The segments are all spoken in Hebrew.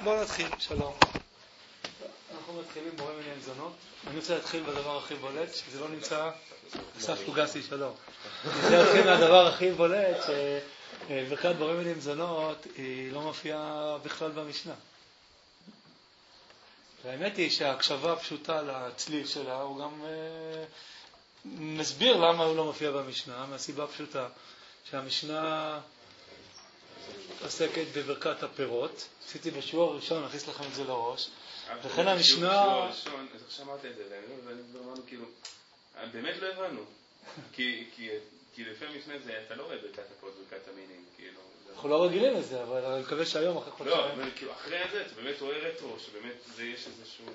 בואו נתחיל, שלום. אנחנו מתחילים בורא מיני מזונות. אני רוצה להתחיל בדבר הכי בולט, שזה לא נמצא, אסף פוגסי, שלום. אני רוצה להתחיל מהדבר הכי בולט, שברכת בורא מיני מזונות היא לא מופיעה בכלל במשנה. והאמת היא שההקשבה הפשוטה לצליל שלה, הוא גם מסביר למה הוא לא מופיע במשנה, מהסיבה הפשוטה, שהמשנה עוסקת בברכת הפירות. עשיתי בשיעור הראשון, נכניס לכם את זה לראש. לכן המשנה... בשיעור הראשון, איך שמעת את זה, ואני אמרנו כאילו, באמת לא הבנו. כי לפי המשנה זה, אתה לא רואה ברכת הפירות, ברכת המינים, כאילו... אנחנו לא רגילים לזה, אבל אני מקווה שהיום, אחרי חודשיים... לא, אבל כאילו, אחרי זה, אתה באמת רואה רטרו, שבאמת זה יש איזשהו...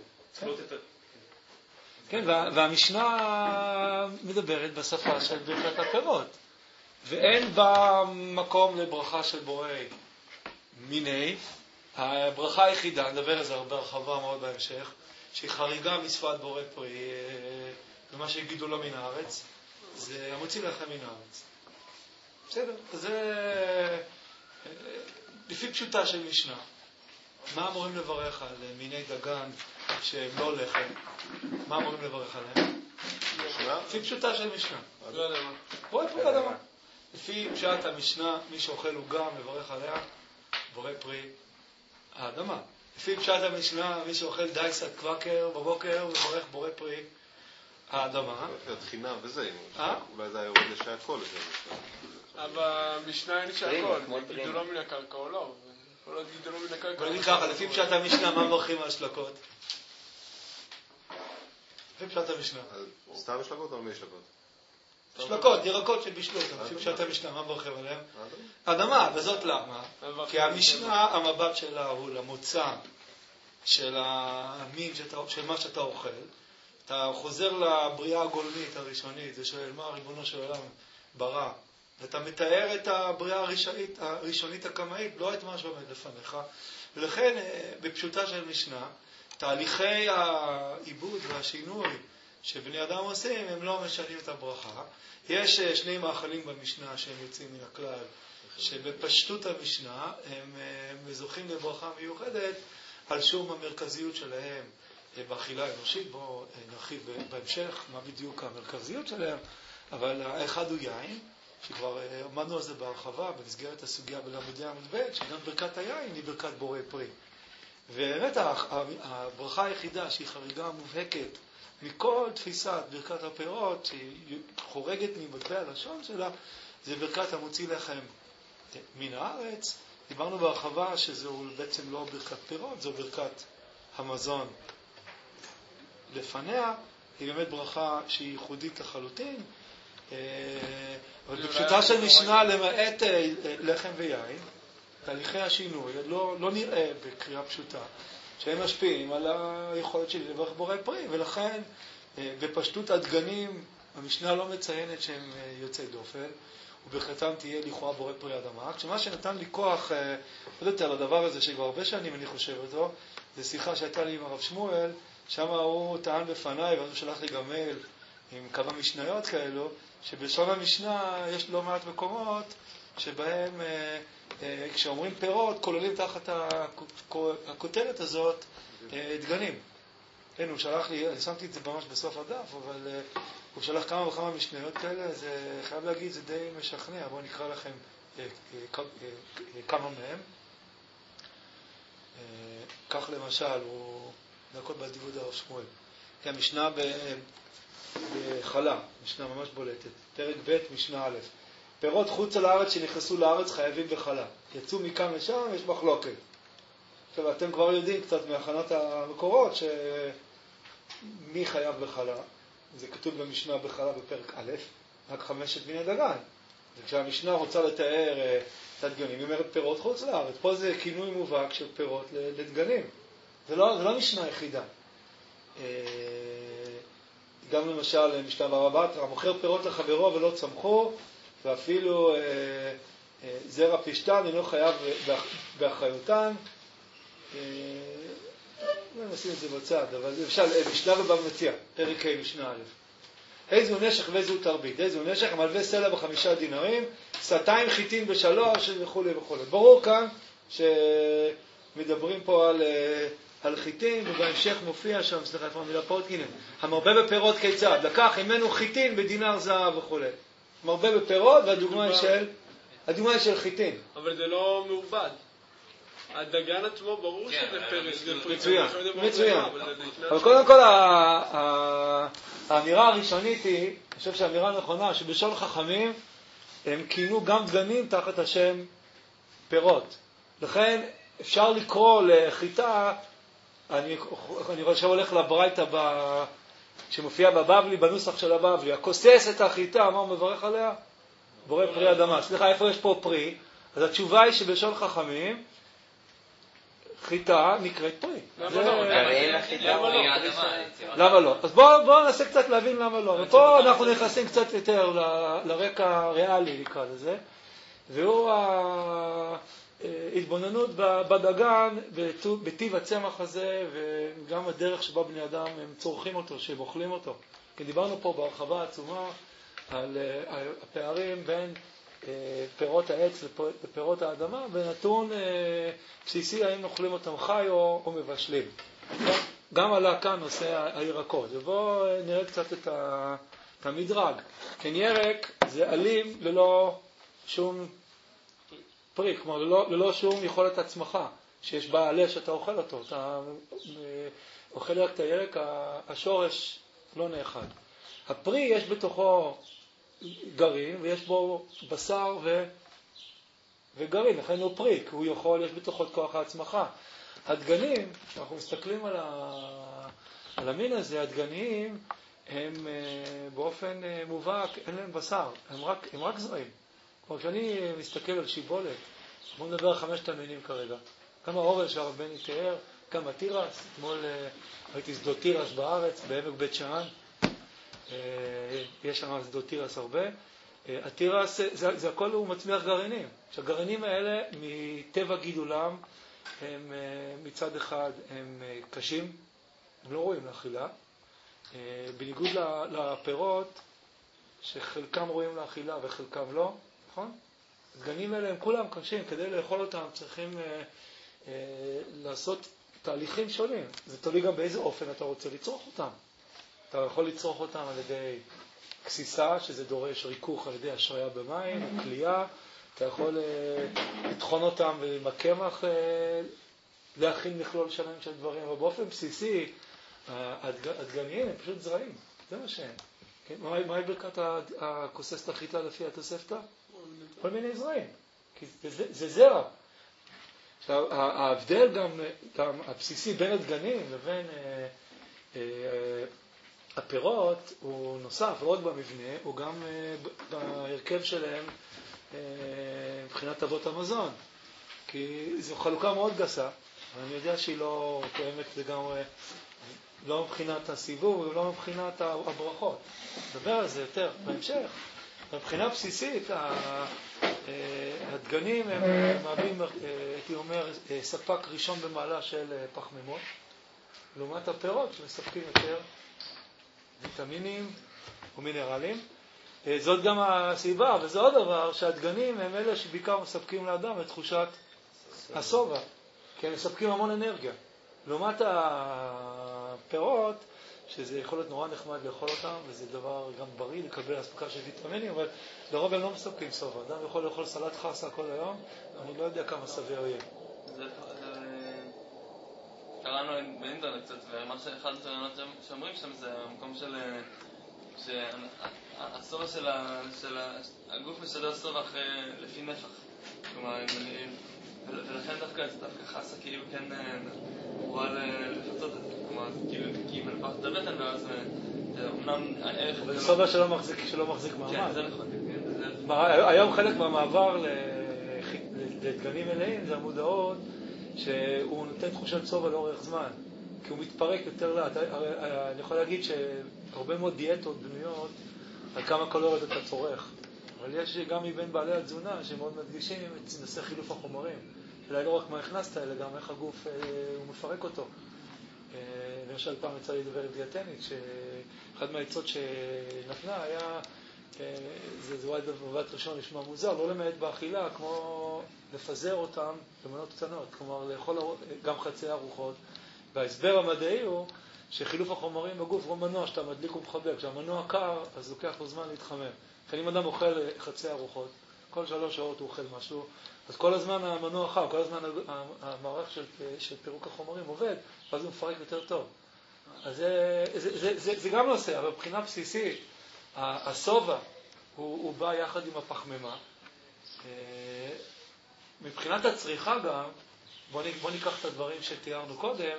כן, והמשנה מדברת בשפה של ברכת הפירות. ואין בה מקום לברכה של בורא מיני. הברכה היחידה, נדבר על זה הרבה הרחבה מאוד בהמשך, שהיא חריגה משפת בורא פרי, ומה שהגידו לו מן הארץ, זה המוציא לכם מן הארץ. בסדר, זה לפי פשוטה של משנה. מה אמורים לברך על מיני דגן שהם לא לחם? מה אמורים לברך עליהם? לפי פשוטה של משנה. בורא פרי אדמה. לפי פשט המשנה, מי שאוכל הוא גם מברך עליה, בורא פרי האדמה. לפי פשט המשנה, מי שאוכל דייסת קוואקר בבוקר, מברך בורא פרי האדמה. התחינה וזה, אולי זה היה יורד לשעקול. אבל המשנה אין שעקול, גידולו מן הקרקע או לא. כל עוד גידולו מן הקרקע... בוא נגיד ככה, לפי פשט המשנה, מה מברכים על שלקות? לפי פשט המשנה. סתם שלקות או מי שלקות? שלקות, ירקות של בישלות, לפי פשט המשנה, מה מברכים עליהם? אדמה, וזאת למה? כי המשנה, המבט שלה הוא למוצא של המין, של מה שאתה אוכל. אתה חוזר לבריאה הגולמית הראשונית, זה שואל מה ריבונו של עולם ברא. ואתה מתאר את הבריאה הראשונית הקמאית, לא את מה שעומד לפניך. ולכן, בפשוטה של משנה, תהליכי העיבוד והשינוי שבני אדם עושים, הם לא משנים את הברכה. יש שני מאכלים במשנה שהם יוצאים מן הכלל, שבפשטות המשנה הם זוכים לברכה מיוחדת על שום המרכזיות שלהם באכילה האנושית. בואו נרחיב בהמשך מה בדיוק המרכזיות שלהם, אבל האחד הוא יין, שכבר עמדנו על זה בהרחבה במסגרת הסוגיה בלמודי עמוד ב', שגם ברכת היין היא ברכת בורא פרי. ובאמת הברכה היחידה שהיא חריגה מובהקת מכל תפיסת ברכת הפירות שהיא חורגת ממטבע הלשון שלה, זה ברכת המוציא לחם מן הארץ. דיברנו בהרחבה שזהו בעצם לא ברכת פירות, זו ברכת המזון לפניה. היא באמת ברכה שהיא ייחודית לחלוטין, אבל בפשוטה של משנה למעט לחם ויין, תהליכי השינוי לא נראה בקריאה פשוטה שהם משפיעים על היכולת שלי לברך בורא פרי, ולכן בפשטות הדגנים המשנה לא מציינת שהם יוצאי דופן, וברכתם תהיה לכאורה בורא פרי אדמה. כשמה שנתן לי כוח עוד יותר לדבר הזה שכבר הרבה שנים אני חושב אותו, זה שיחה שהייתה לי עם הרב שמואל, שם הוא טען בפניי, ואז הוא שלח לי גם מייל עם כמה משניות כאלו, שבשון המשנה יש לא מעט מקומות שבהם כשאומרים פירות כוללים תחת הכותרת הזאת דגנים. כן, הוא שלח לי, אני שמתי את זה ממש בסוף הדף, אבל הוא שלח כמה וכמה משניות כאלה, זה חייב להגיד, זה די משכנע. בואו נקרא לכם כמה מהם. כך למשל, הוא נקוד באדיבות הרב שמואל. כן, משנה בחלה, משנה ממש בולטת. פרק ב' משנה א'. פירות חוץ על הארץ שנכנסו לארץ חייבים בחלה. יצאו מכאן לשם, יש מחלוקת. עכשיו, אתם כבר יודעים קצת מהכנת המקורות שמי חייב בחלה. זה כתוב במשנה בחלה בפרק א', רק 5 מיני דגן. וכשהמשנה רוצה לתאר את הדגנים, היא אומרת פירות חוץ לארץ. פה זה כינוי מובהק של פירות לדגנים. זה לא משנה יחידה. גם למשל משנה בבא בתרא, מוכר פירות לחברו ולא צמחו, ואפילו זרע פשטן אינו חייב באחריותן. נשים את זה בצד, אבל למשל משנה בבא מציעא, פרק ה' משנה א'. איזו נשך ואיזו תרבית. איזו נשך, מלווה סלע ב5 דינרים, סתיים חיטין ב3 וכו' וכו'. ברור כאן מדברים פה על חיטין, ובהמשך מופיע שם, סליחה, איפה המילה פירות? הנה, המרבה בפירות כיצד? לקח ממנו חיטין בדינר זהב וכו'. מרבה בפירות, והדוגמה היא של חיטין. אבל זה לא מעובד. הדגן עצמו ברור שזה פרס, זה פרי. מצוין. אבל קודם כל האמירה הראשונית היא, אני חושב שהאמירה נכונה, שבשול חכמים הם כינו גם דגנים תחת השם פירות. לכן אפשר לקרוא לחיטה, אני חושב הולך לברייתא שמופיע בבבלי, בנוסח של הבבלי, הכוסס את החיטה, מה הוא מברך עליה? בורא פרי אדמה. סליחה, איפה יש פה פרי? אז התשובה היא שבשול חכמים חיטה נקראת פרי. למה לא? אז בואו ננסה קצת להבין למה לא. ופה אנחנו נכנסים קצת יותר לרקע הריאלי, נקרא לזה, והוא ההתבוננות בדגן, בטיב הצמח הזה, וגם הדרך שבה בני אדם הם צורכים אותו, שהם אוכלים אותו. כי דיברנו פה בהרחבה עצומה על הפערים בין פירות העץ לפירות האדמה, ונתון בסיסי האם אוכלים אותם חי או מבשלים. גם עלה כאן נושא הירקות. ובואו נראה קצת את המדרג. כן, ירק זה אלים ללא שום פרי, כלומר ללא שום יכולת הצמחה, שיש בה עלה שאתה אוכל אותו. אתה אוכל את הירק, השורש לא נאכל. הפרי יש בתוכו גרעין, ויש בו בשר וגרעין, לכן הוא פרי, כי הוא יכול, יש בתוכו את כוח ההצמחה. הדגנים, כשאנחנו מסתכלים על המין הזה, הדגניים הם באופן מובהק, אין להם בשר, הם רק זרעים. כמו שאני מסתכל על שיבולת, בואו נדבר על 5 המינים כרגע. גם האורל שהרב בני תיאר, גם התירס, אתמול הייתי שדות תירס בארץ, בעמק בית שאן, יש שם שדות תירס הרבה. התירס, זה הכל הוא מצמיח גרעינים. שהגרעינים האלה, מטבע גידולם, הם מצד אחד הם קשים, הם לא רואים לאכילה. בניגוד לפירות, שחלקם רואים לאכילה וחלקם לא, נכון? הגרעינים האלה הם כולם קשים, כדי לאכול אותם צריכים לעשות תהליכים שונים. זה תלוי גם באיזה אופן אתה רוצה לצרוך אותם. אתה יכול לצרוך אותם על ידי כסיסה, שזה דורש ריכוך על ידי השריה במים, קלייה. אתה יכול לטחון אותם ועם הקמח להכין מכלול שלם של דברים. אבל באופן בסיסי, הדגניים הם פשוט זרעים. זה מה שהם. כן? מהי ברכת הכוסס החיטה לפי התוספתא? כל מיני זרעים. כי זה זרע. עכשיו, ההבדל גם הבסיסי בין הדגנים לבין הפירות הוא נוסף, לא רק במבנה, הוא גם בהרכב שלהם מבחינת אבות המזון. כי זו חלוקה מאוד גסה, ואני יודע שהיא לא תואמת לגמרי, לא מבחינת הסיבוב ולא מבחינת הברכות. נדבר על זה יותר בהמשך. מבחינה בסיסית, הדגנים הם מהווים, הייתי אומר, ספק ראשון במעלה של פחמימות, לעומת הפירות שמספקים יותר ויטמינים ומינרלים. זאת גם הסיבה, וזה עוד דבר, שהדגנים הם אלה שבעיקר מספקים לאדם את תחושת הסובה, כי הם מספקים המון אנרגיה. לעומת הפירות, שזה יכול להיות נורא נחמד לאכול אותם, וזה דבר גם בריא לקבל הספקה של ויטמינים, אבל לרוב הם לא מספקים סובה. אדם יכול לאכול סלט חסה כל היום, אני לא יודע כמה סביר יהיה. קראנו באינטרנט קצת, ואחד הטענות שאומרים שם זה המקום שהסובה של הגוף משדר סובה לפי נפח. כלומר, ולכן דווקא חסה כאילו כן אמורה לפצות את זה. כלומר, כי מנפח את הבטן, ואז אמנם הערך... זה סובה שלא מחזיק מעמד. כן, זה נכון. היום חלק מהמעבר לדגנים מלאים זה המודעות שהוא נותן תחושת סובה לאורך זמן, כי הוא מתפרק יותר לאט. אני יכול להגיד שהרבה מאוד דיאטות בנויות על כמה קלוריות אתה צורך, אבל יש גם מבין בעלי התזונה שמאוד מדגישים את נושא חילוף החומרים, אלא לא רק מה הכנסת, אלא גם איך הגוף הוא מפרק אותו. למשל פעם יצא לי לדבר עם דיאטנית, שאחד מהעצות שנתנה היה זה אולי במבט ראשון נשמע מוזר, לא למעט באכילה, כמו לפזר אותם במנות קטנות, כלומר לאכול גם חצי ארוחות. וההסבר המדעי הוא שחילוף החומרים בגוף הוא מנוע שאתה מדליק ומחבק. כשהמנוע קר, אז לוקח לו זמן להתחמם. אם אדם אוכל חצי ארוחות, כל 3 שעות הוא אוכל משהו, אז כל הזמן המנוע חם, כל הזמן המערך של פירוק החומרים עובד, ואז הוא מפרק יותר טוב. אז זה גם נושא, אבל מבחינה בסיסית, הסובה הוא בא יחד עם הפחמימה. מבחינת הצריכה גם, בוא ניקח את הדברים שתיארנו קודם,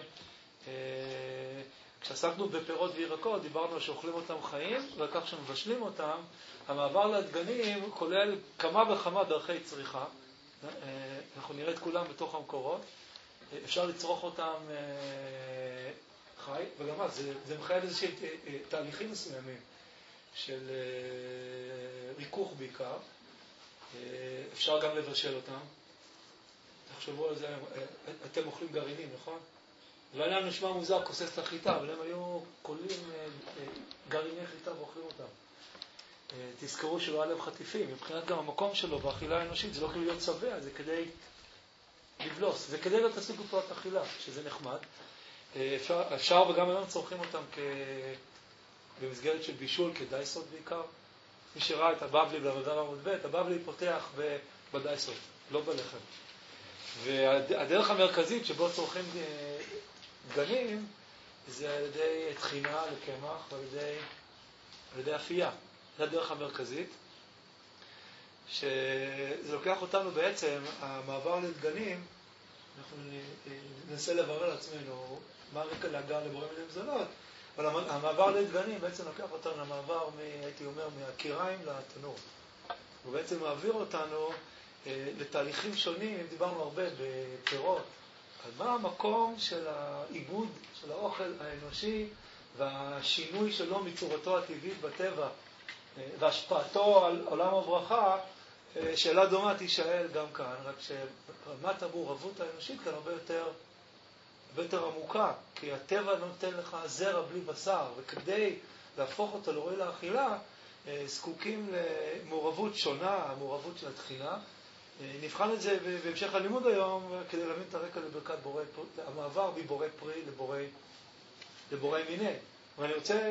כשעסקנו בפירות וירקות, דיברנו שאוכלים אותם חיים, וכך שמבשלים אותם, המעבר לדגנים כולל כמה וכמה דרכי צריכה. אנחנו נראה את כולם בתוך המקורות. אפשר לצרוך אותם חי, וגם אז זה מחייב איזושהי תהליכים מסוימים של ריכוך בעיקר. אפשר גם לבשל אותם. תחשבו על זה, אתם אוכלים גרעינים, נכון? אולי לנו נשמע מוזר כוסס החיטה, אבל הם היו כוללים גרעיני חיטה ואוכלים אותם. תזכרו שלא עליהם חטיפים, מבחינת גם המקום שלו באכילה האנושית, זה לא כדי להיות שבע, זה כדי לבלוס, זה כדי להיות עסוק בפרט אכילה, שזה נחמד. אפשר וגם היום צורכים אותם במסגרת של בישול, כדייסות בעיקר. מי שראה את הבבלי במדבר עמוד ב', הבבלי פותח בדייסות, לא בלחם. והדרך המרכזית שבו צורכים דגנים, זה על ידי תחינה לקמח ועל ידי אפייה. זו הדרך המרכזית, שזה לוקח אותנו בעצם, המעבר לדגנים, אנחנו ננסה לברר לעצמנו מה הרקע להגעה לבורא מיני מזונות, אבל המעבר לדגנים בעצם לוקח אותנו למעבר, הייתי אומר, מהקיריים לתנור. הוא בעצם מעביר אותנו לתהליכים שונים, דיברנו הרבה בפירות, על מה המקום של העיבוד של האוכל האנושי והשינוי שלו מצורתו הטבעית בטבע והשפעתו על עולם הברכה. שאלה דומה תישאל גם כאן, רק שרמת המעורבות האנושית כאן הרבה יותר עמוקה, כי הטבע נותן לך זרע בלי בשר, וכדי להפוך אותו לראוי לאכילה, זקוקים למעורבות שונה, המעורבות של התחינה. נבחן את זה בהמשך הלימוד היום, כדי להבין את הרקע לברכת בורא, המעבר מבורא פרי לבורא מיני. ואני רוצה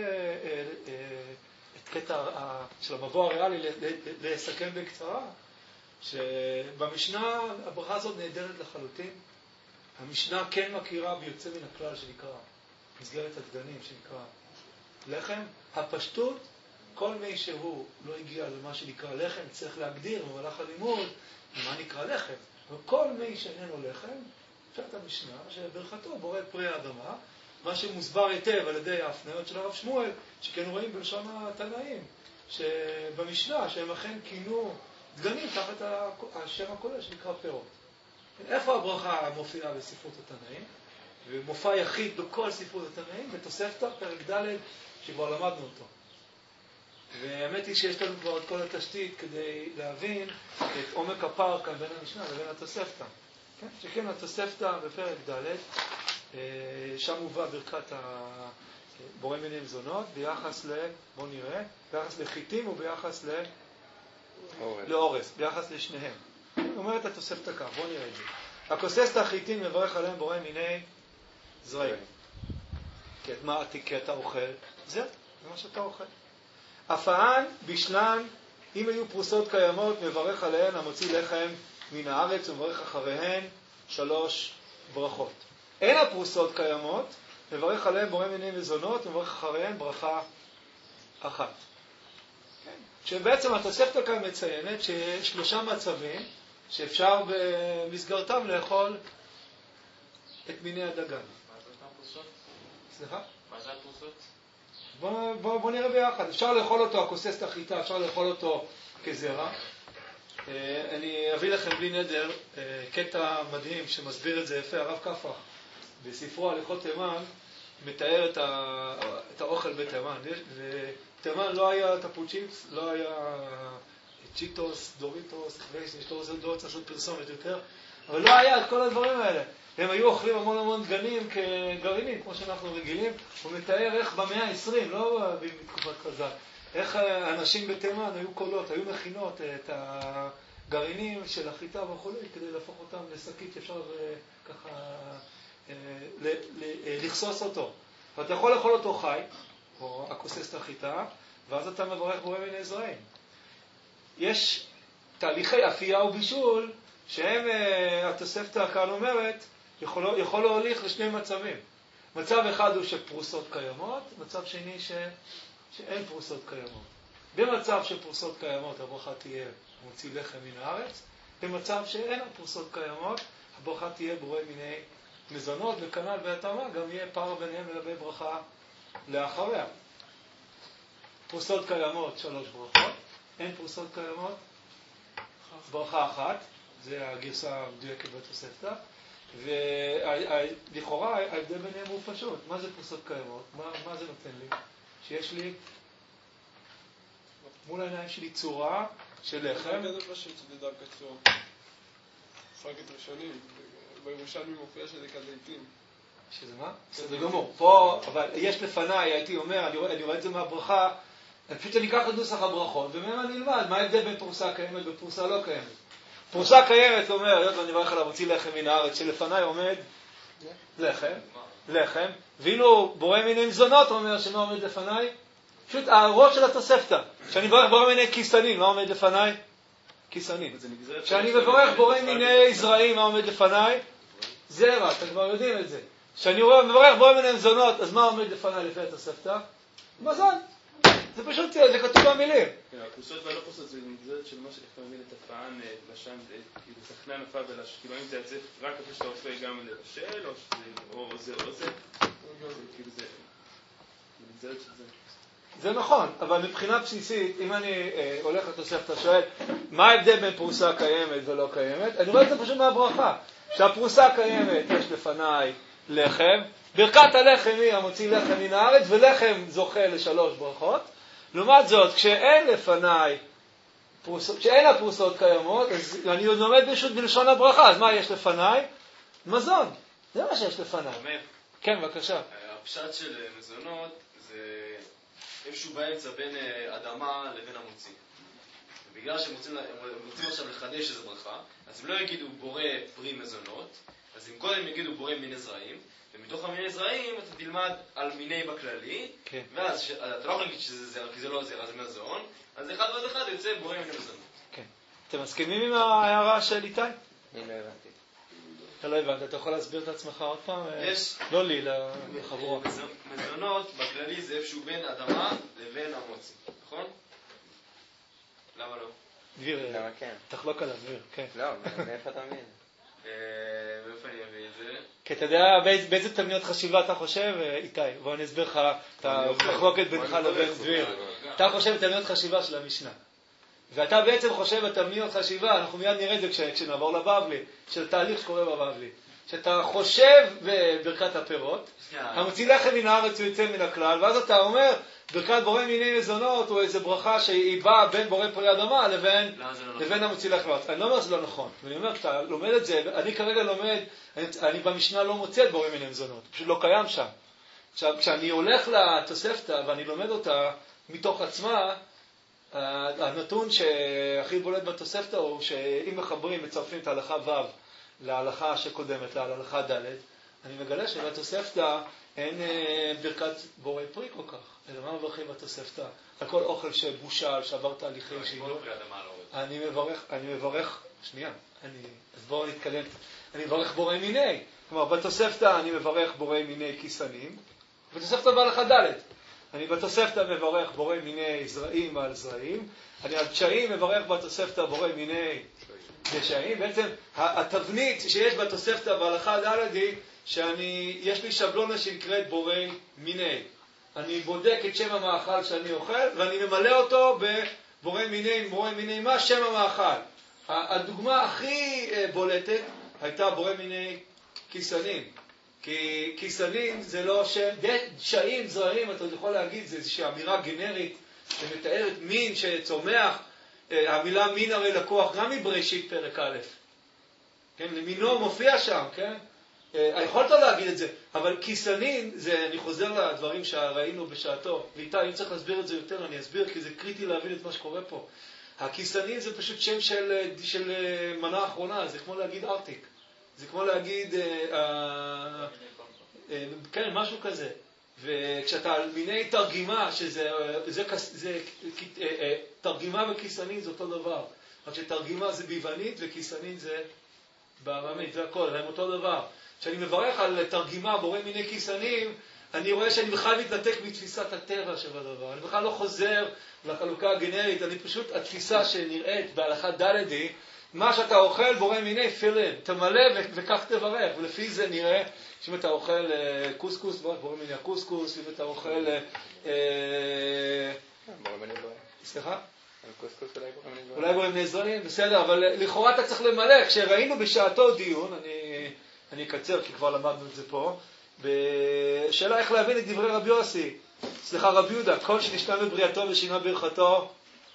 את קטע של המבוא הריאלי לסכם בקצרה, שבמשנה הברכה הזאת נהדרת לחלוטין. המשנה כן מכירה ביוצא מן הכלל שנקרא, מסגרת הדגנים שנקרא לחם. הפשטות, כל מי שהוא לא הגיע למה שנקרא לחם, צריך להגדיר במהלך הלימוד מה נקרא לחם. וכל מי שאיננו לחם, פשט המשנה, שברכתו בורא פרי האדמה, מה שמוסבר היטב על ידי ההפניות של הרב שמואל, שכן רואים בלשון התנאים, שבמשנה שהם אכן כינו דגנים תחת השם הכולל שנקרא פירות. איפה הברכה מופיעה בספרות התנאים? ומופע יחיד בכל ספרות התנאים, בתוספתא, פרק ד' שכבר למדנו אותו. והאמת היא שיש לנו כבר את כל התשתית כדי להבין את עומק הפער כאן בין המשנה לבין התוספתא. כן? שכן התוספתא בפרק ד' שם הובא ברכת בורא מיני מזונות ביחס בוא נראה, ביחס לחיטים וביחס לאורס, ביחס לשניהם. אומרת התוספתא כך, בוא נראה את זה. הכוסס את החיטים מברך עליהם בורא מיני זרעים. כי אתה אוכל, זה מה שאתה אוכל. אפען, בשלן, אם היו פרוסות קיימות, מברך עליהן המוציא לחם מן הארץ ומברך אחריהן 3 ברכות. אין הפרוסות קיימות, מברך עליהן בורא מיני מזונות ומברך אחריהן ברכה אחת. שבעצם התוספתא כאן מציינת שיש 3 מצבים שאפשר במסגרתם לאכול את מיני הדגן. מה זה אותם פרוסות? סליחה? מה זה הפרוסות? בוא נראה ביחד. אפשר לאכול אותו, הכוסס את החיטה, אפשר לאכול אותו כזרע. אני אביא לכם בלי נדר קטע מדהים שמסביר את זה יפה. הרב קפח בספרו הליכות תימן מתאר את האוכל בתימן. בתימן לא היה טפוצ'יפס, לא היה צ'יטוס, דוריטוס, יש לו לא רוצה לעשות פרסומת יותר, אבל לא היה את כל הדברים האלה. הם היו אוכלים המון דגנים כגרעינים, כמו שאנחנו רגילים. הוא מתאר איך במאה ה-20, לא בתקופת חז"ל, איך אנשים בתימן היו קולות, היו מכינות את הגרעינים של החיטה וכו' כדי להפוך אותם לשקית שאפשר ככה לחסוס אותו. ואתה יכול לאכול אותו חי, או הכוסס את החיטה, ואז אתה מברך בורא מיני זרעים. יש תהליכי אפייה ובישול, שהם, התוספתא כאן אומרת, יכול להוליך לשני מצבים. מצב אחד הוא שפרוסות קיימות, מצב שני שאין פרוסות קיימות. במצב שפרוסות קיימות, הברכה תהיה מוציא לחם מן הארץ. במצב שאין הפרוסות קיימות, הברכה תהיה בורא מיני מזונות, וכנ"ל והתאמה גם יהיה פער ביניהם לגבי ברכה לאחריה. פרוסות קיימות 3 ברכות, אין פרוסות קיימות ברכה אחת, זה הגרסה המדויקת בתוספתא, ולכאורה ההבדל ביניהם הוא פשוט. מה זה פרוסות קיימות? מה זה נותן לי? שיש לי מול העיניים שלי צורה של לחם. זה פשוט, זה דווקא צורה. פרקת ראשונים, בירושלמי מופיע שזה כזיתים. שזה מה? זה גמור. פה, אבל יש לפניי, הייתי אומר, אני רואה את זה מהברכה, פשוט אני אקח את נוסח הברכות, ומהם אני אלמד מה ההבדל בין פרוסה קיימת ופרוסה לא קיימת. פרוסה קיימת אומר, היות ואני מברך עליו, מוציא לחם מן הארץ, שלפניי עומד לחם, ואילו בורא מיני מזונות אומר שמה עומד לפניי? פשוט הראש של התוספתא. כשאני מברך בורא מיני כיסנים, מה עומד לפניי? כיסנים. כשאני מברך בורא מיני זרעים, מה עומד לפניי? זרע, אתם כבר יודעים את זה. כשאני מברך בורא מיני מזונות, אז מה עומד לפניי לפי התוספתא? מזון. זה פשוט, זה כתוב במילים. כן, הפרוסות והלא פרוסות זה נגזרת של מה שאתה מבין את הפען, לשם, כאילו סכנן הפעה ולש, כאילו אם זה יצא רק אחרי שאתה עושה גם לבשל, או זה או זה, כאילו זה נגזרת של זה. זה נכון, אבל מבחינה בסיסית, אם אני הולך לתוספתא שואל, מה ההבדל בין פרוסה קיימת ולא קיימת? אני רואה את זה פשוט מהברכה. שהפרוסה קיימת, יש לפניי לחם, ברכת הלחם היא המוציא לחם מן הארץ, ולחם זוכה ל3 ברכות. לעומת זאת, כשאין לפניי, כשאין הפרוסות קיימות, אז אני עוד לומד פשוט בלשון הברכה, אז מה יש לפניי? מזון. זה מה שיש לפניי. כן, בבקשה. הפשט של מזונות זה איפשהו באמצע בין אדמה לבין המוציא. ובגלל שהם רוצים עכשיו לחדש איזו ברכה, אז הם לא יגידו בורא פרי מזונות, אז אם קודם יגידו בורא מיני זרעים, ומתוך המיני זרעים אתה תלמד על מיני בכללי, כן. ואז אתה לא יכול להגיד שזה זרע, כי זה לא זרע, זה מזון, אז אחד ועוד אחד יוצא בורא מיני מזונות. כן. אתם מסכימים עם ההערה של איתי? אני לא הבנתי. אתה לא הבנת, אתה יכול להסביר את עצמך עוד פעם? יש. לא לי, לחבורה. מזונות בכללי זה איפשהו בין אדמה לבין המוציא, נכון? למה לא? דביר, למה כן? תחלוק עליו, דביר, כן. לא, מאיפה אתה מבין? מאיפה אני אביא את זה? כי אתה יודע באיזה תבניות חשיבה אתה חושב, איתי? בוא אני אסביר לך את המחלוקת בינך לבין דביר. אתה חושב בתבניות חשיבה של המשנה. ואתה בעצם חושב בתבניות חשיבה, אנחנו מיד נראה את זה כשנעבור לבבלי, של תהליך שקורה בבבלי. שאתה חושב בברכת הפירות, המוציא לחם מן הארץ ויוצא מן הכלל, ואז אתה אומר, ברכת בורא מיני מזונות הוא איזו ברכה שהיא באה בין בורא פרי אדמה לבין המוציא לחם מהארץ. אני לא אומר שזה לא נכון, ואני אומר, אתה לומד את זה, אני כרגע לומד, אני במשנה לא מוצא את בורא מיני מזונות, פשוט לא קיים שם. עכשיו, כשאני הולך לתוספתא ואני לומד אותה מתוך עצמה, הנתון שהכי בולט בתוספתא הוא שאם מחברים, מצרפים את ההלכה ו' להלכה שקודמת, להלכה ד', אני מגלה שבתוספתא אין ברכת בורא פרי כל כך. אלא מה מברכים בתוספתא? על כל אוכל שבושל, שעבר תהליכים שהגיעו. אני מברך, שנייה, אז בואו נתקדם. אני מברך בורא מיני. כלומר, בתוספתא אני מברך בורא מיני כיסנים, בתוספתא בהלכה ד'. אני בתוספתא מברך בורא מיני זרעים על זרעים, אני על פשעים מברך בתוספתא בורא מיני פשעים. בעצם התבנית שיש בתוספתא בהלכה ד' היא שיש לי שבלונה שנקראת בורא מיני. אני בודק את שם המאכל שאני אוכל ואני ממלא אותו בבורא מיני מה שם המאכל. הדוגמה הכי בולטת הייתה בורא מיני כיסנים. כי כיסנים זה לא שם, דשאים, זרעים, אתה יכול להגיד, זה איזושהי אמירה גנרית שמתארת מין שצומח. המילה מין הרי לקוח גם מבראשית פרק א', כן, למינו מופיע שם, כן? יכולת להגיד את זה, אבל כיסנין, אני חוזר לדברים שראינו בשעתו, ואיתה, אם צריך להסביר את זה יותר, אני אסביר, כי זה קריטי להבין את מה שקורה פה. הכיסנין זה פשוט שם של מנה האחרונה, זה כמו להגיד ארטיק, זה כמו להגיד, כן, משהו כזה. וכשאתה על מיני תרגימה, תרגימה וכיסנין זה אותו דבר. רק שתרגימה זה ביוונית וכיסנין זה בארמית, זה הכל, הם אותו דבר. כשאני מברך על תרגימה בורא מיני כיסנים, אני רואה שאני בכלל מתנתק מתפיסת הטבע שבדבר. אני בכלל לא חוזר לחלוקה הגנרית, אני פשוט, התפיסה שנראית בהלכה ד' מה שאתה אוכל בורא מיני פילן, תמלא וכך תברך, ולפי זה נראה שאם אתה אוכל קוסקוס, בורא מיני הקוסקוס, אם אתה אוכל... בורא מיני זרעים. סליחה? קוסקוס אולי בורא מיני זרעים, בסדר, אבל לכאורה אתה צריך למלא. כשראינו בשעתו דיון, אני אקצר כי כבר למדנו את זה פה, בשאלה איך להבין את דברי רבי יוסי, רבי יהודה, כל שנשתנה בבריאתו ושינה ברכתו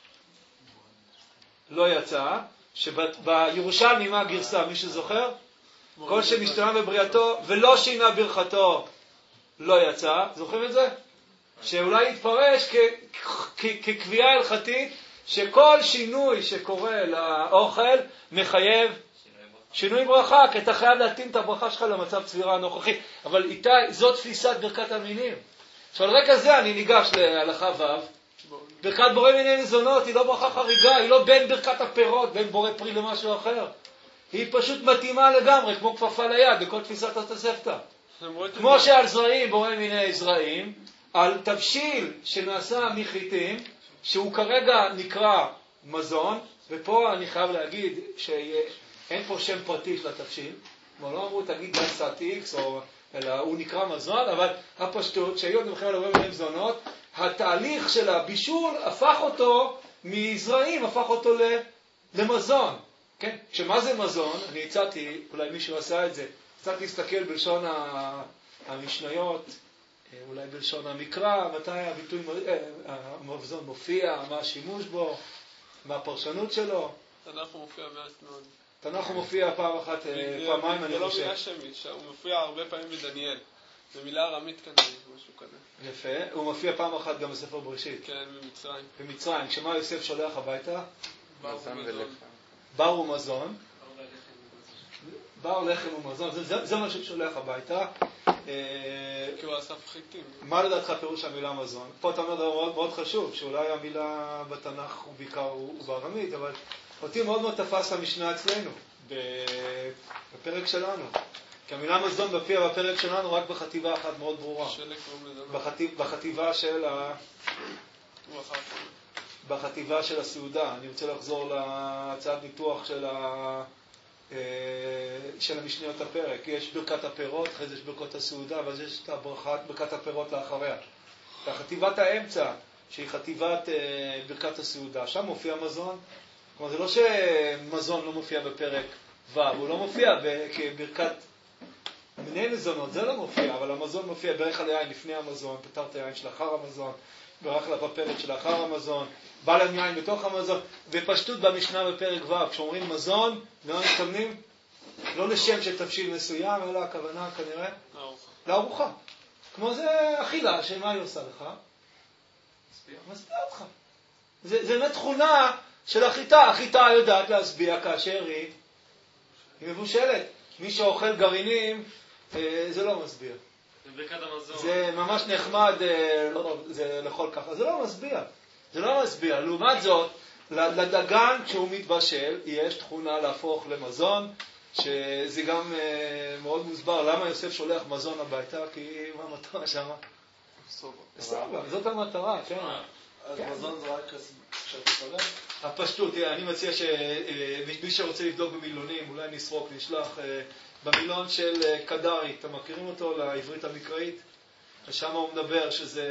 לא יצא, שבירושלמי מה הגרסה, מי שזוכר? כל שנשתנה בבריאתו ולא שינה ברכתו לא יצא, זוכרים את זה? שאולי יתפרש כקביעה הלכתית שכל שינוי שקורה לאוכל מחייב שינוי ברכה, כי אתה חייב להתאים את הברכה שלך למצב צבירה הנוכחי. אבל איתי, זאת תפיסת ברכת המינים. עכשיו, על רקע זה אני ניגש להלכה ו'. ברכת בורא מיני מזונות היא לא ברכה חריגה, היא לא בין ברכת הפירות, בין בורא פרי למשהו אחר. היא פשוט מתאימה לגמרי, כמו כפפה ליד, בכל תפיסת התוספתא. כמו שעל זרעים, בורא מיני זרעים, על תבשיל שנעשה מחיטים, שהוא כרגע נקרא מזון, ופה אני חייב להגיד אין פה שם פרטי של התבשיל, לא אמרו תגיד גסת איקס, אלא הוא נקרא מזון, אבל הפשטות שהיום נמחר על הרבה מיני מזונות, התהליך של הבישול הפך אותו מזרעים, הפך אותו למזון. כן? שמה זה מזון? אני הצעתי, אולי מישהו עשה את זה, הצעתי להסתכל בלשון המשניות, אולי בלשון המקרא, מתי הביטוי המזון מופיע, מה השימוש בו, מה הפרשנות שלו. תנ"ך הוא מופיע מעט מאוד. תנ"ך הוא מופיע פעם אחת, פעמיים אני חושב. זה לא מילה שמית, הוא מופיע הרבה פעמים בדניאל. זה מילה ארמית כנראה, משהו כזה. יפה, הוא מופיע פעם אחת גם בספר בראשית. כן, במצרים. במצרים, כשמה יוסף שולח הביתה? בר ומזון. בר לחם ומזון, זה מה ששולח הביתה. כי הוא אסף חיטים. מה לדעתך פירוש המילה מזון? פה אתה אומר דבר מאוד חשוב, שאולי המילה בתנ"ך הוא בעיקר הוא בארמית, אבל אותי מאוד מאוד תפס המשנה אצלנו, בפרק שלנו. כי המילה מזון מופיע בפרק שלנו רק בחטיבה אחת מאוד ברורה. בחטיבה של בחטיבה של הסעודה. אני רוצה לחזור להצעת ניתוח של המשניות הפרק. יש ברכת הפירות, אחרי זה יש ברכות הסעודה, ואז יש את ברכת הפירות לאחריה. בחטיבת האמצע, שהיא חטיבת ברכת הסעודה, שם מופיע מזון. כלומר, זה לא שמזון לא מופיע בפרק ו', הוא לא מופיע כברכת מיני מזונות, זה לא מופיע, אבל המזון מופיע ברך על יין לפני המזון, פתרת יין שלאחר המזון, ברך על הפרק שלאחר המזון, בא להם יין בתוך המזון, ופשטות במשנה בפרק ו', כשאומרים מזון, לא מתכוונים, לא לשם של תבשיל מסוים, אלא הכוונה כנראה לארוחה. כמו זה אכילה, שמה היא עושה לך? מסביע אותך. זה באמת תכונה של החיטה. החיטה יודעת להסביע כאשר היא מבושלת. מי שאוכל גרעינים, זה לא מסביע. זה ממש נחמד זה לאכול ככה. זה לא מסביע. זה לא מסביע. לעומת זאת, לדגן כשהוא מתבשל, יש תכונה להפוך למזון, שזה גם מאוד מוסבר. למה יוסף שולח מזון הביתה? כי מה המטרה שם? סבבה. זאת המטרה, כן. אז מזון זה רק כשאתה חולה? הפשטות, אני מציע שמי שרוצה לבדוק במילונים, אולי נסרוק, נשלח במילון של קדרי, אתם מכירים אותו לעברית המקראית? ושם הוא מדבר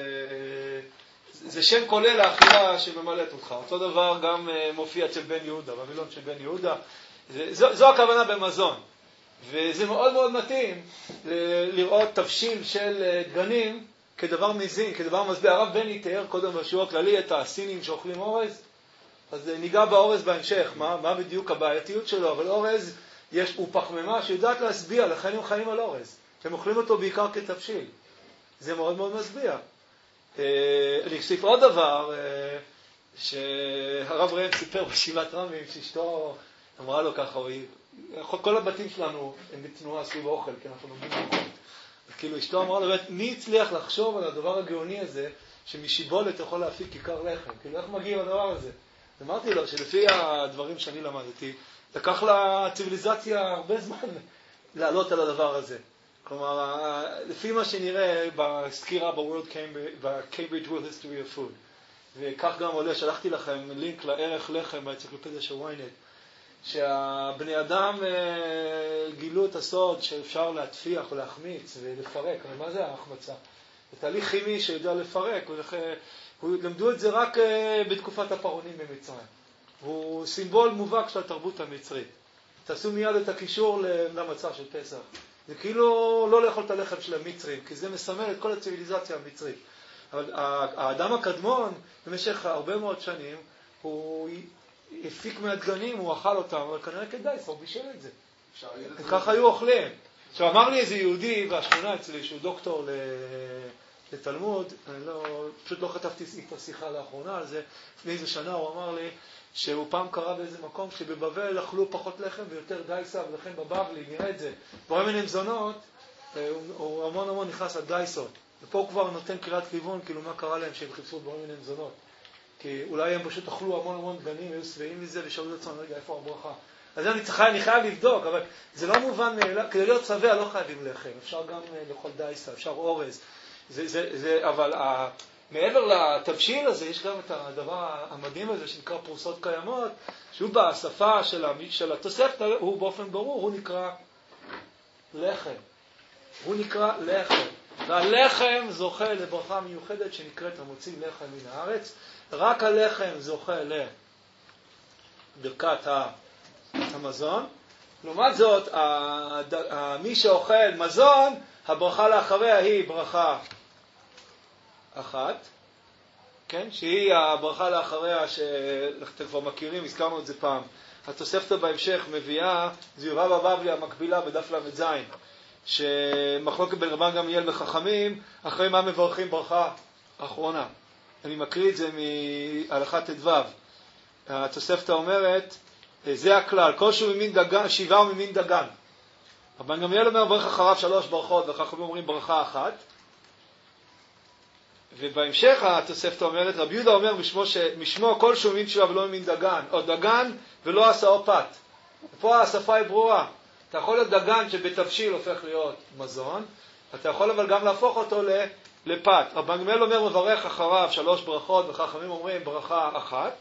שזה שם כולל האכילה שממלאת אותך. אותו דבר גם מופיע אצל בן יהודה, במילון של בן יהודה. זו הכוונה במזון. וזה מאוד מאוד מתאים לראות תבשיל של דגנים כדבר מזין, כדבר מסביע. הרב בני תיאר קודם בשיעור הכללי את הסינים שאוכלים אורז, אז ניגע באורז בהמשך, מה בדיוק הבעייתיות שלו, אבל אורז הוא פחמימה שיודעת להסביע, לכן הם חיים על אורז. שהם אוכלים אותו בעיקר כתבשיל. זה מאוד מאוד מסביע. אני אוסיף עוד דבר, שהרב ראם סיפר בשיבת רמים, שאשתו אמרה לו ככה, כל הבתים שלנו הם בתנועה סביב האוכל, כי אנחנו לומדים בכל. כאילו אשתו אמרה לו, מי הצליח לחשוב על הדבר הגאוני הזה, שמשיבולת יכול להפיק כיכר לחם? כאילו, איך מגיע לדבר הזה? אמרתי לו שלפי הדברים שאני למדתי, לקח לציביליזציה הרבה זמן לעלות על הדבר הזה. כלומר, לפי מה שנראה בסקירה ב-Cambridge World History of Food, וכך גם עולה, שלחתי לכם לינק לערך לחם באנציקלופדיה של ynet, שהבני אדם גילו את הסוד שאפשר להטפיח או להחמיץ ולפרק. אבל מה זה ההחמצה? זה תהליך כימי שיודע לפרק, למדו את זה רק בתקופת הפרעונים במצרים. הוא סימבול מובהק של התרבות המצרית. תעשו מיד את הקישור למצה של פסח. זה כאילו לא לאכול את הלחם של המצרים, כי זה מסמל את כל הציביליזציה המצרית. אבל האדם הקדמון, במשך הרבה מאוד שנים, הוא הפיק מהדגנים, הוא אכל אותם, אבל כנראה כדאי, הוא בישל את זה. ככה היו אוכלים. עכשיו אמר לי איזה יהודי בשכונה אצלי, שהוא דוקטור לתלמוד, אני פשוט לא חטפתי איתו שיחה לאחרונה על זה, לפני איזה שנה הוא אמר לי, שהוא פעם קרא באיזה מקום שבבבל אכלו פחות לחם ויותר דייסה, ולכן בבבלי, נראה את זה. בכל מיני מזונות, הוא המון נכנס לדייסות. ופה הוא כבר נותן קריאת כיוון, כאילו מה קרה להם שהם חיפשו בכל מיני מזונות. כי אולי הם פשוט אכלו המון דגנים, היו שבעים מזה, ושאלו את עצמם, רגע, איפה הברכה? אז אני חייב לבדוק, אבל זה לא מובן מאליו, כדי להיות שבע לא חייבים לחם, אפשר גם לאכול דייסה, אפשר אורז. אבל מעבר לתבשיל הזה, יש גם את הדבר המדהים הזה שנקרא פרוסות קיימות, שהוא בשפה של התוספתא, הוא באופן ברור, הוא נקרא לחם. הוא נקרא לחם. והלחם זוכה לברכה מיוחדת שנקראת המוציא לחם מן הארץ. רק הלחם זוכה לברכת המזון. לעומת זאת, מי שאוכל מזון, הברכה לאחריה היא ברכה אחת, כן? שהיא הברכה לאחריה שאתם כבר מכירים, הזכרנו את זה פעם. התוספתא בהמשך מביאה, זו רבה בבלי המקבילה בדף ל"ז, שמחלוקת בין רבן גמליאל וחכמים, אחרי מה מברכים ברכה אחרונה. אני מקריא את זה מהלכה ט"ו. התוספתא אומרת, זה הכלל, כלשהו ממין דגן, 7 ממין דגן. רבן גמליאל אומר ברך אחריו 3 ברכות, וחכמים אומרים ברכה אחת. ובהמשך התוספתא אומרת, רבי יהודה אומר משמו כלשהו ממין 7 ולא ממין דגן, או דגן ולא עשאו פת. ופה השפה היא ברורה. אתה יכול להיות דגן שבתבשיל הופך להיות מזון, אתה יכול אבל גם להפוך אותו לפת. רבן גמליאל אומר מברך אחריו 3 ברכות, וחכמים אומרים ברכה אחת.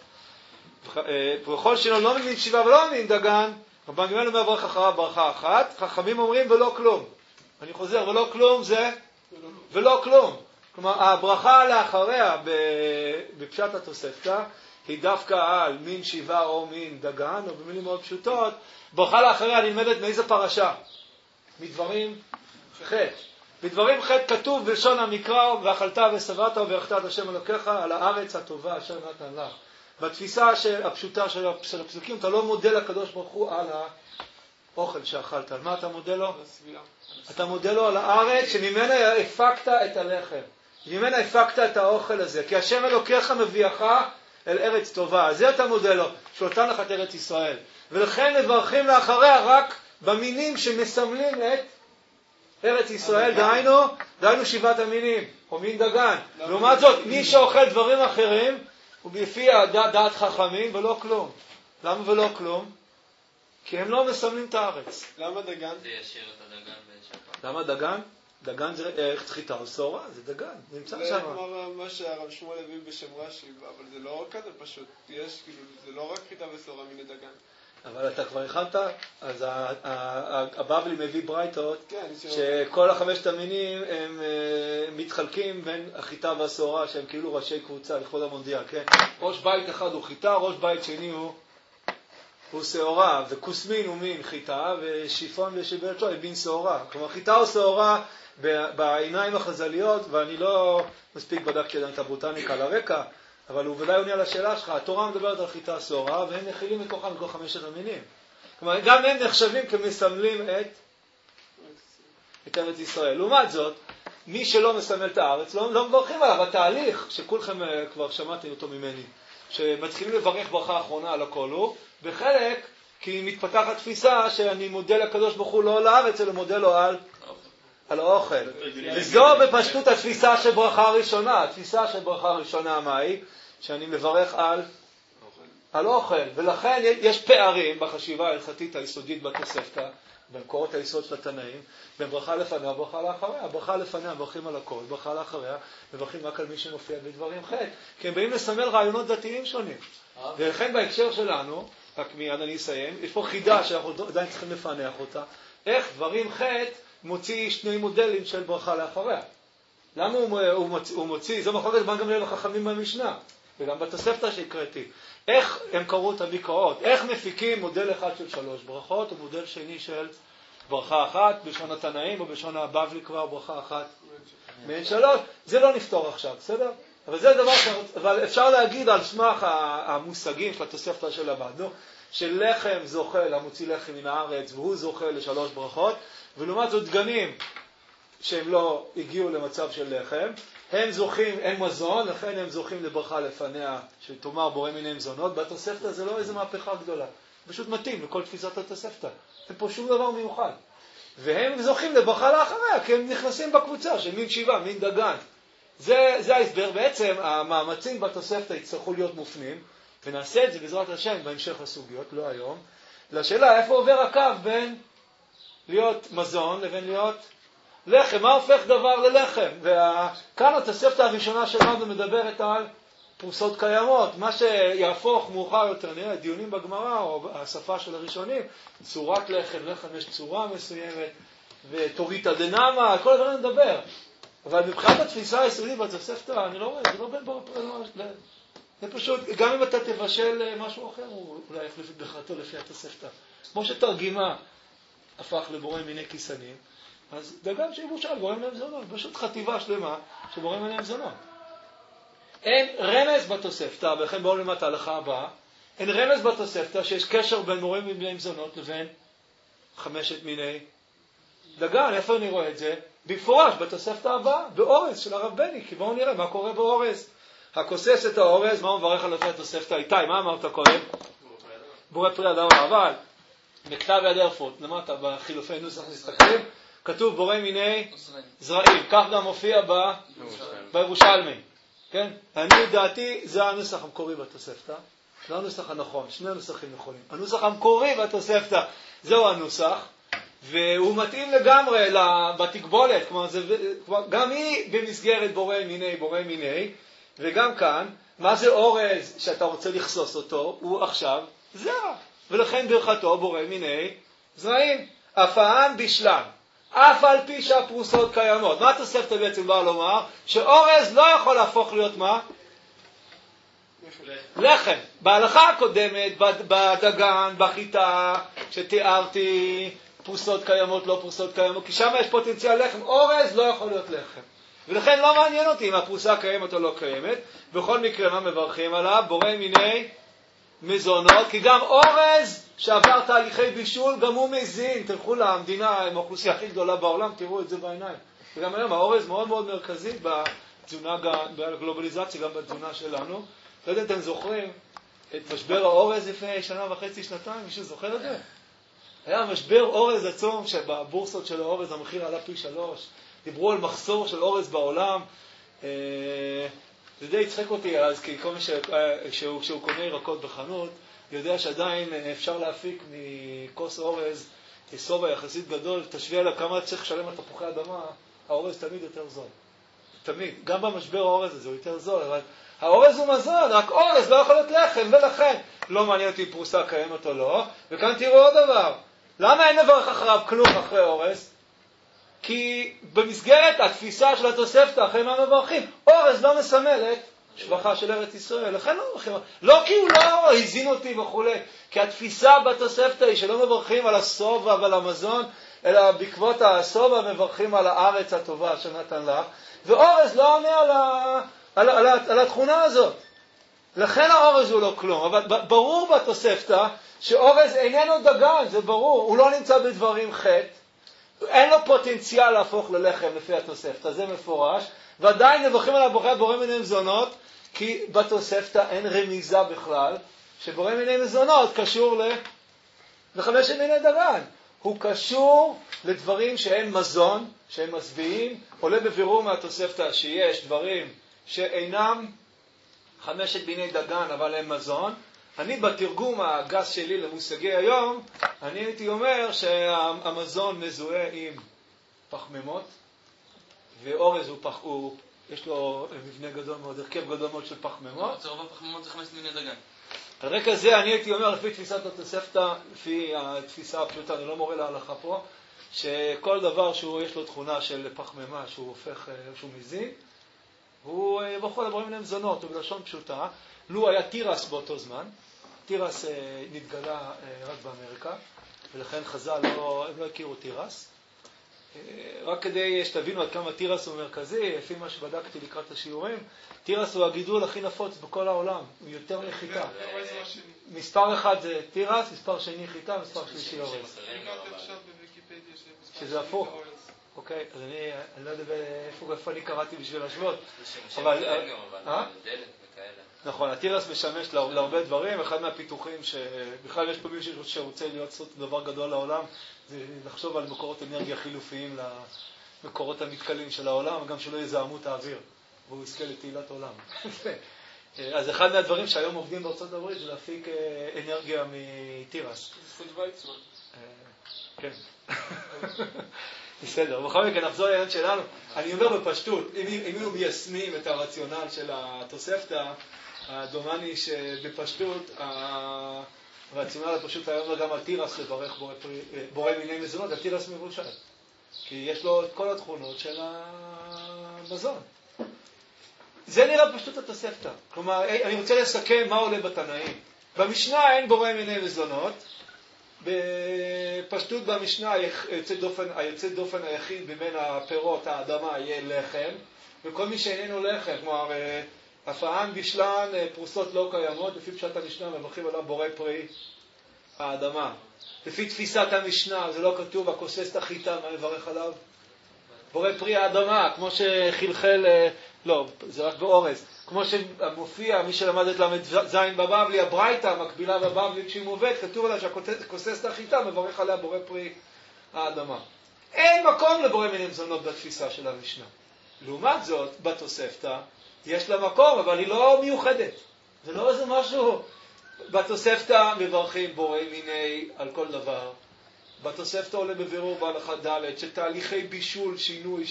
ובכל שלא לא ממין 7 ולא ממין דגן, רבן גמליאל אומר מברך אחריו ברכה אחת, חכמים אומרים ולא כלום. אני חוזר, ולא כלום זה ולא כלום. כלומר, הברכה לאחריה בפשט התוספתא היא דווקא על מין 7 או מין דגן, או במילים מאוד פשוטות, ברכה לאחריה נלמדת מאיזה פרשה? מדברים ח'. בדברים ח' כתוב בלשון המקרא, ואכלת ושבעת וברכת את השם אלוקיך על הארץ הטובה אשר נתן לך. בתפיסה הפשוטה של הפסוקים, אתה לא מודה לקדוש ברוך הוא על האוכל שאכלת. על מה אתה מודה לו? אתה מודה לו על הארץ שממנה הפקת את הלחם. ממנה הפקת את האוכל הזה. כי השם אלוקיך מביאך אל ארץ טובה. אז זה אתה מודה לו, שנתן לך את ארץ ישראל. ולכן מברכים לאחריה רק במינים שמסמלים את ארץ ישראל, דהיינו 7 המינים, או מין דגן. לעומת זאת, מי שאוכל דברים אחרים, הוא בפי דעת חכמים ולא כלום. למה ולא כלום? כי הם לא מסמלים את הארץ. למה דגן? זה ישיר את הדגן בשבת. למה דגן? דגן זה חיטה או סורה, זה דגן, נמצא שם. זה כמו מה שהרב שמואל הביא בשם רש"י, אבל זה לא כזה פשוט. יש, כאילו, זה לא רק חיטה וסורה מן הדגן. אבל אתה כבר הכנת, אז הבבלי מביא ברייתות, שכל 5 המינים הם מתחלקים בין החיטה והסורה, שהם כאילו ראשי קבוצה לכבוד המונדיאל, כן? ראש בית אחד הוא חיטה, ראש בית שני הוא סעורה, וכוסמין הוא מין חיטה, ושיפון ושיברת שלו הוא מין סעורה. כלומר, חיטה או סעורה בעיניים החז"ליות, ואני לא מספיק בדקתי עדיין את הבוטניקה לרקע, אבל הוא ודאי עונה על השאלה שלך. התורה מדברת על חיטה סעורה, והם מכילים מתוכם מכל 5 המינים. כלומר, גם הם נחשבים כמסמלים את ארץ ישראל. לעומת זאת, מי שלא מסמל את הארץ, לא מברכים עליו. התהליך, שכולכם כבר שמעתם אותו ממני, שמתחילים לברך ברכה האחרונה על הכל הוא, בחלק, כי מתפתחת תפיסה שאני מודה לקדוש ברוך הוא לא על הארץ, אלא מודה לו על האוכל. וזו בפשטות התפיסה של ברכה ראשונה. התפיסה של ברכה ראשונה מה היא? שאני מברך על אוכל. ולכן יש פערים בחשיבה ההלכתית היסודית בתוספתא, במקורות היסוד של התנאים, בין ברכה לפניה וברכה לאחריה. ברכה לפניה מברכים על הכל, ברכה לאחריה מברכים רק על מי שמופיע בדברים חטא. כי הם באים לסמל רעיונות דתיים שונים. ולכן בהקשר שלנו, רק מיד אני אסיים, יש פה חידה שאנחנו עדיין צריכים לפענח אותה. איך דברים חטא מוציא שני מודלים של ברכה לאחריה. למה הוא מוציא? זו מחלוקת בין גם לחכמים במשנה, וגם בתוספתא שהקראתי. איך הם קראו את המקראות? איך מפיקים מודל אחד של 3 ברכות, ומודל שני של ברכה אחת, בשון התנאים או בשון הבבלי כבר ברכה אחת מעין 3? זה לא נפתור עכשיו, בסדר? אבל זה דבר אבל אפשר להגיד על סמך המושגים של התוספתא שלמדנו, שלחם זוכה למוציא לחם מן הארץ, והוא זוכה ל3 ברכות, ולעומת זאת דגנים שהם לא הגיעו למצב של לחם, הם זוכים, הם מזון, לכן הם זוכים לברכה לפניה, שתאמר בורא מיני מזונות. בתוספתא זה לא איזו מהפכה גדולה, פשוט מתאים לכל תפיסת התוספתא, אין פה שום דבר מיוחד. והם זוכים לברכה לאחריה, כי הם נכנסים בקבוצה של מין שיבה, מין דגן. זה ההסבר. בעצם המאמצים בתוספתא יצטרכו להיות מופנים, ונעשה את זה בעזרת השם בהמשך הסוגיות, לא היום, לשאלה איפה עובר הקו בין להיות מזון לבין להיות לחם. מה הופך דבר ללחם? וכאן התוספתא הראשונה שלנו מדברת על פרוסות קיימות. מה שיהפוך מאוחר יותר, נראה, דיונים בגמרא או השפה של הראשונים, צורת לחם, לחם יש צורה מסוימת, ותוריתא דנמא, כל הדברים נדבר. אבל מבחינת התפיסה היסודית בתוספתא, אני לא רואה, זה לא בין זה פשוט, גם אם אתה תבשל משהו אחר, הוא אולי יחליף את ברכתו לפי התוספתא. כמו שתרגימה הפך לבורא מיני כיסנים, אז דגן שיבושל בורא מיני מזונות, פשוט חטיבה שלמה שבורא מיני מזונות. אין רמז בתוספתא, ולכן בואו למטה ההלכה הבאה, אין רמז בתוספתא שיש קשר בין בורא מיני מזונות לבין 5 מיני דגן. איפה אני רואה את זה? במפורש בתוספתא הבאה, באורז של הרב בני, כי בואו נראה מה קורה באורז. הכוסס את האורז, מה הוא מברך על התוספתא? איתי, מה אמרת קודם? בורא פרי אדם. אבל בכתב יד הרפות, למטה בחילופי נוסח מסתכלים, כתוב בורא מיני זרעים. כך גם מופיע בירושלמי. כן? אני דעתי, זה הנוסח המקורי בתוספתא. זה הנוסח הנכון, שני נוסחים נכונים. הנוסח המקורי בתוספתא, זהו הנוסח, והוא מתאים לגמרי בתקבולת, כלומר, גם היא במסגרת בורא מיני, וגם כאן, מה זה אורז שאתה רוצה לחסוס אותו? הוא עכשיו זרע, ולכן ברכתו בורא מיני זרעים. הפעם בשלם, אף על פי שהפרוסות קיימות. מה התוספתא בעצם באה לומר? שאורז לא יכול להפוך להיות מה? לחם. בהלכה הקודמת, בדגן, בחיטה, שתיארתי פרוסות קיימות, לא פרוסות קיימות, כי שם יש פוטנציאל לחם. אורז לא יכול להיות לחם. ולכן לא מעניין אותי אם הפרוסה קיימת או לא קיימת. בכל מקרה מה מברכים עליו? בורא מיני מזונות, כי גם אורז שעבר תהליכי בישול, גם הוא מזין. תלכו למדינה עם האוכלוסייה הכי גדולה בעולם, תראו את זה בעיניים. וגם היום האורז מאוד מאוד מרכזי בתזונה, בגלובליזציה, גם בתזונה שלנו. לא יודע, אתם זוכרים את משבר האורז לפני 1.5-2 שנה? מישהו זוכר את זה? היה משבר אורז עצום, שבבורסות של האורז המחיר עלה פי 3. דיברו על מחסור של אורז בעולם. זה די יצחק אותי אז, כי כל מי שהוא קונה ירקות בחנות, יודע שעדיין אפשר להפיק מכוס אורז סובה יחסית גדול. תשווה לה כמה צריך לשלם על תפוחי אדמה, האורז תמיד יותר זול. תמיד. גם במשבר האורז הזה הוא יותר זול, אבל האורז הוא מזון, רק אורז לא יכול להיות לחם, ולכן לא מעניין אותי פרוסה קיימת או לא. וכאן תראו עוד דבר. למה אין מברך אחריו כלום אחרי אורז? כי במסגרת התפיסה של התוספתא, אחרי מה מברכים? אורז לא מסמלת שבחה של ארץ ישראל, לכן לא מברכים. לא כי הוא לא הזין אותי וכו', כי התפיסה בתוספתא היא שלא מברכים על הסובה ועל המזון, אלא בעקבות הסובה מברכים על הארץ הטובה שנתן לך, ואורז לא עונה על התכונה הזאת. לכן האורז הוא לא כלום, אבל ברור בתוספתא שאורז איננו דגן, זה ברור, הוא לא נמצא בדברים חטא, אין לו פוטנציאל להפוך ללחם לפי התוספתא, זה מפורש, ועדיין נבוכים על בורא מיני מזונות, כי בתוספתא אין רמיזה בכלל, שבורא מיני מזונות קשור לחמשת מיני דגן. הוא קשור לדברים שהם מזון, שהם משביעים, עולה בבירור מהתוספתא שיש דברים שאינם חמשת מיני דגן, אבל הם מזון. אני בתרגום הגס שלי למושגי היום, אני הייתי אומר שהמזון מזוהה עם פחמימות, ואורז יש לו מבנה גדול מאוד, הרכב גדול מאוד של פחמימות. רוב הפחמימות זה 5 מיני דגן. על רקע זה אני הייתי אומר, לפי תפיסת התוספתא, לפי התפיסה הפשוטה, אני לא מורה להלכה פה, שכל דבר שיש לו תכונה של פחמימה, שהוא מזין, הוא בכל הדברים מיני מזונות, ובלשון פשוטה. לו היה תירס באותו זמן, תירס נתגלה רק באמריקה, ולכן חז"ל הם לא הכירו תירס. רק כדי שתבינו עד כמה תירס הוא מרכזי, לפי מה שבדקתי לקראת השיעורים, תירס הוא הגידול הכי נפוץ בכל העולם, הוא יותר מחיטה. מספר אחד זה תירס, מספר שני חיטה, מספר שלישי אורז. שזה הפוך. אוקיי, אז אני לא יודע איפה אני קראתי בשביל להשוות. נכון, התירס משמש להרבה דברים, אחד מהפיתוחים שבכלל יש פה מישהו שרוצה לעשות דבר גדול לעולם, זה לחשוב על מקורות אנרגיה חילופיים למקורות המתקלים של העולם, גם שלא יזהמו את האוויר, והוא יזכה לתהילת עולם. אז אחד מהדברים שהיום עובדים בארצות הברית זה להפיק אנרגיה מתירס. זכות ויצמן. כן. בסדר, בכל מקרה נחזור לעניין שלנו. אני אומר בפשטות, אם היינו מיישמים את הרציונל של התוספתא, דומני שבפשטות הרציונל הפשוט היה אומר גם על תירס לברך בורא מיני מזונות, התירס מבושל. כי יש לו את כל התכונות של המזון. זה נראה פשוט התוספתא. כלומר, אני רוצה לסכם מה עולה בתנאים. במשנה אין בורא מיני מזונות. בפשטות במשנה היוצא דופן היחיד בין הפירות, האדמה, יהיה לחם. וכל מי שאיננו לחם, כלומר, הפען בשלן פרוסות לא קיימות, לפי פשט המשנה מברכים עליו בורא פרי האדמה. לפי תפיסת המשנה, זה לא כתוב, הכוסס את החיטה, מה מברך עליו? בורא פרי האדמה, כמו שחלחל, לא, זה רק באורז, כמו שמופיע, מי שלמד את למד זין בבבלי, הברייתא, המקבילה בבבלי כשהיא מובאת, כתוב עליה שהכוסס את החיטה, מברך עליה בורא פרי האדמה. אין מקום לבורא מיני מזונות בתפיסה של המשנה. לעומת זאת, בתוספתא, יש לה מקום, אבל היא לא מיוחדת. זה לא איזה משהו. בתוספתא מברכים בורא מיני על כל דבר. בתוספתא עולה בבירור בהלכה ד' שתהליכי בישול, שינוי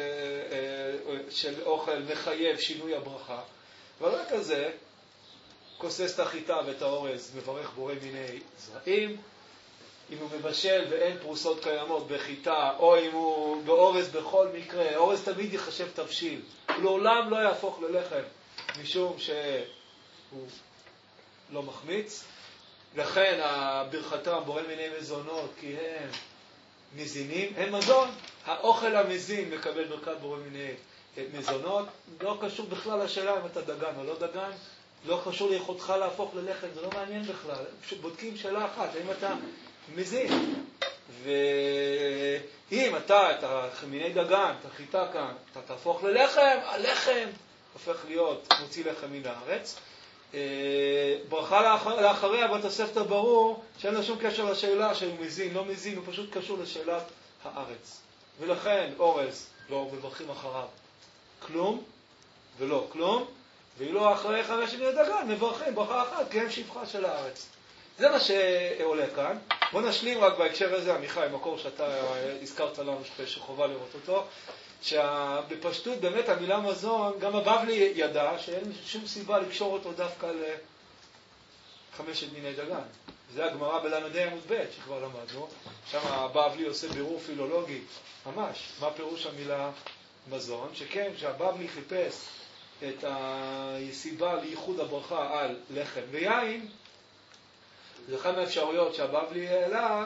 של אוכל מחייב שינוי הברכה. ועל רקע זה, כוסס את החיטה ואת האורז, מברך בורא מיני זרעים. אם הוא מבשל ואין פרוסות קיימות בחיטה, או אם הוא באורז בכל מקרה, אורז תמיד יחשב תבשיל. לעולם לא יהפוך ללחם, משום שהוא לא מחמיץ. לכן ברכתם בורא מיני מזונות, כי הם מזינים, הם מזון. האוכל המזין מקבל ברכת בורא מיני מזונות. לא קשור בכלל לשאלה אם אתה דגן או לא דגן. לא קשור ליכולתך להפוך ללחם, זה לא מעניין בכלל. בודקים שאלה אחת, האם אתה מזין. ואם אתה, את מיני דגן, את החיטה כאן, אתה תהפוך ללחם, הלחם הופך להיות מוציא לחם מן הארץ. ברכה לאחריה בתוספתא ברור שאין לו שום קשר לשאלה שהוא מזין, לא מזין, הוא פשוט קשור לשאלת הארץ. ולכן אורז לא מברכים אחריו כלום ולא כלום, ואילו אחרי 5 מיני דגן מברכים ברכה אחת כי הם שפחה של הארץ. זה מה שעולה כאן. בוא נשלים רק בהקשר הזה, עמיחי, מקור שאתה הזכרת לנו שחובה לראות אותו, שבפשטות באמת המילה מזון, גם הבבלי ידע שאין שום סיבה לקשור אותו דווקא ל5 מיני דגן. זה הגמרא בלמדי עמוד ב' שכבר למדנו, שם הבבלי עושה בירור פילולוגי ממש, מה פירוש המילה מזון, שכן שהבבלי חיפש את הסיבה לייחוד הברכה על לחם ויין, זה אחד מהאפשרויות שהבבלי העלה,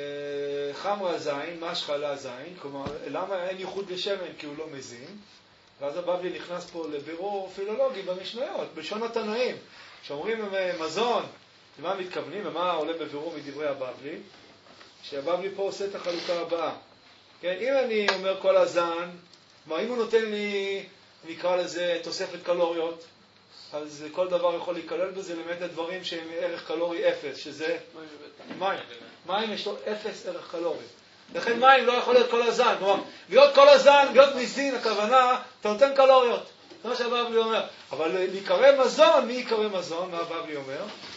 חמרה זין, משחלה זין, כלומר, למה אין ייחוד לשמן? כי הוא לא מזין. ואז הבבלי נכנס פה לבירור פילולוגי במשניות, בלשון התנאים. כשאומרים מזון, למה מתכוונים ומה עולה בבירור מדברי הבבלי? שהבבלי פה עושה את החלוקה הבאה. כן, אם אני אומר כל הזן, כלומר, אם הוא נותן לי, נקרא לזה, תוספת קלוריות, אז כל דבר יכול להיכלל בזה, למעט הדברים שהם ערך קלורי אפס, שזה מים. מים יש לו אפס ערך קלורי. לכן מים לא יכול להיות כל הזן. כלומר, להיות כל הזן, להיות מזין, הכוונה, אתה נותן קלוריות. זה מה שהבבלי אומר. אבל להיקרא מזון, מי יקרא מזון? מה הבבלי אומר?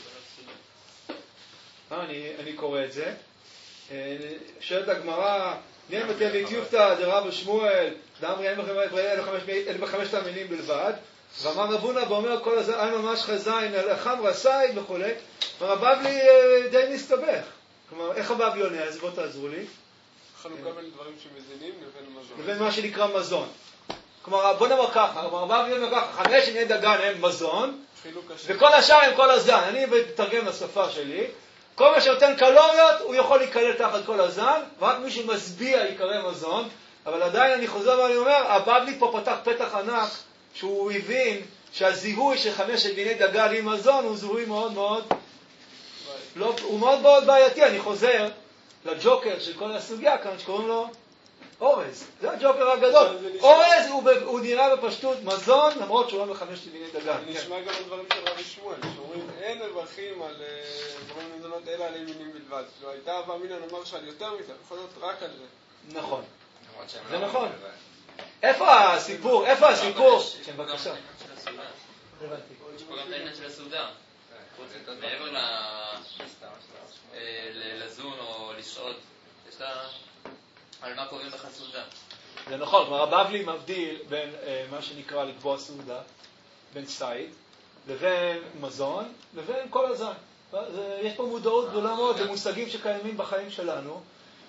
אני קורא את זה. שואלת הגמרא, נהיה מתי ויטיופתא דרב שמואל, דאמרי אין בחמשת המינים בלבד, ואמר רבונה ואומר כל הזה, אין ממש חזין, חמרה סייד וכו'. והבבלי די מסתבך. כלומר, איך הבבלי עונה? אז בוא תעזרו לי. חלוקה בין דברים שמזינים לבין מזון. לבין מה שנקרא מזון. כלומר, בוא נאמר ככה, הבבלי אומר ככה, 5 מיני דגן הם מזון, וכל השאר הם כל הזן. אני מתרגם לשפה שלי. כל מה שנותן קלוריות, הוא יכול להיכלל תחת כל הזן, ורק מי שמשביע יקרא מזון. אבל עדיין אני חוזר ואני אומר, הבבלי פה פתח פתח ענק, שהוא הבין שהזיהוי של 5 מיני דגן עם מזון הוא זיהוי מאוד מאוד, הוא מאוד מאוד בעייתי. אני חוזר לג'וקר של כל הסוגיה כאן, שקוראים לו אורז. זה הג'וקר הגדול. אורז הוא נראה בפשטות מזון, למרות שהוא לא ב5 מיני דגן. זה נשמע גם הדברים של רבי שמואל, שאומרים אין מברכים על דברים מזונות אלא על מינים בלבד. לא הייתה אבא מינן אומר שעל יותר מזה, בכל זאת רק על זה. נכון. זה נכון. איפה הסיפור? כן, בבקשה. יש פה גם את העניין של הסעודה. מעבר לזון או לשעות, יש לה על מה קוראים לך סעודה. זה נכון, כלומר הבבלי מבדיל בין מה שנקרא לקבוע סעודה, בין סייד, לבין מזון, לבין כל הזן. יש פה מודעות גדולה מאוד למושגים שקיימים בחיים שלנו,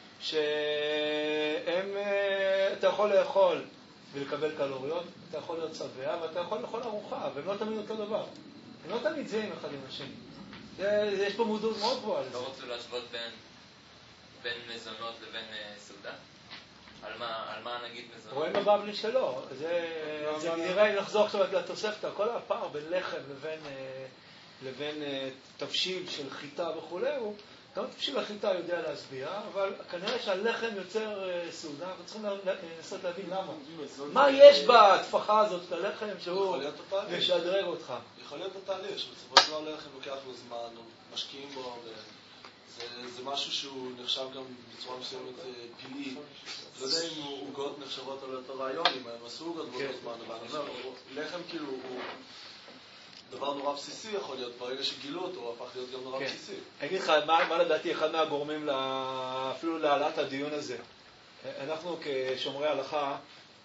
שהם, אתה יכול לאכול ולקבל קלוריות, אתה יכול להיות שבע, ואתה יכול לאכול ארוחה, והם לא תמיד אותו דבר. הם לא תמיד זהים אחד עם השני. יש פה מודעות מאוד גבוהה לזה. לא רוצו להשוות בין מזונות לבין סעודה? על מה נגיד מזונות? רואים בבבלי שלו. זה נראה, נחזור עכשיו לתוספתא, כל הפער בין לחם לבין תבשיל של חיטה וכו', גם תבשיל החיטה יודע להסביע, אבל כנראה שהלחם יוצר סעודה, אנחנו צריכים לנסות להבין למה. מה יש בתפחה הזאת של הלחם שהוא משדרג אותך? יכול להיות בתהליך, שבסופו של דבר לחם לוקח לו זמן, משקיעים בו, זה משהו שהוא נחשב גם בצורה מסוימת פלאי. לא יודע אם עוגות נחשבות על אותו רעיון, אם הם עשו עוגות באותו זמן, אבל אני אומר, לחם כאילו הוא דבר נורא בסיסי יכול להיות, ברגע שגילו אותו הוא הפך להיות גם נורא בסיסי. אני אגיד לך, מה לדעתי אחד מהגורמים אפילו להעלאת הדיון הזה? אנחנו כשומרי הלכה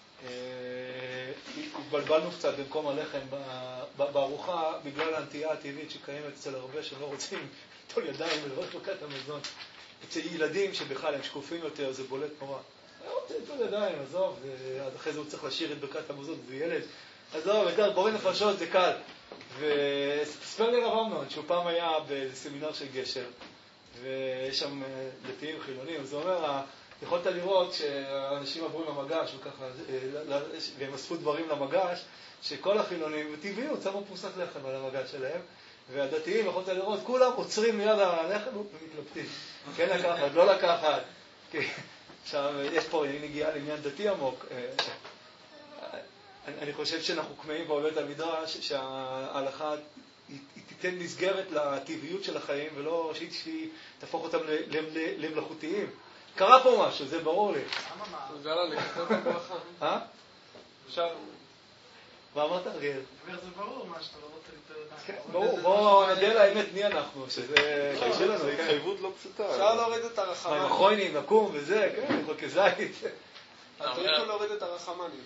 התבלבלנו קצת במקום הלחם בארוחה בגלל האנטייה הטבעית שקיימת אצל הרבה שלא רוצים ליטול ידיים ולברך ברכת המזון. אצל ילדים שבכלל הם שקופים יותר, זה בולט נורא. לא רוצה ליטול ידיים, עזוב, אחרי זה הוא צריך לשיר את ברכת המזון, זה ילד. עזוב, יותר בורא נפשות זה קל. וספר לי רב אמנון, שהוא פעם היה בסמינר של גשר, ויש שם דתיים חילונים, אז הוא אומר, יכולת לראות שהאנשים עברו עם המגש, והם אספו דברים למגש, שכל החילונים, בטבעיות, שמו פרוסת לחם על המגש שלהם, והדתיים, יכולת לראות, כולם עוצרים ליד הלחם ומתלבטים. כן לקחת, לא לקחת. עכשיו, יש פה נגיעה לעניין דתי עמוק. אני חושב שאנחנו קמאים בעולת המדרש, שההלכה תיתן מסגרת לטבעיות של החיים, ולא שהיא תהפוך אותם למלאכותיים. קרה פה משהו, זה ברור לי. זה עלה לכתוב את הברכה. אפשר... מה אמרת, אריאל? זה ברור מה שאתה לא רוצה לתת. כן, ברור. בואו נדע לאמת מי אנחנו, שזה קשה לנו. זה התחייבות לא פשוטה. אפשר להוריד את הרחמנים. מה עם החוינים, נקום וזה, כן, חוקי זית. אתה יכול להוריד את הרחמנים.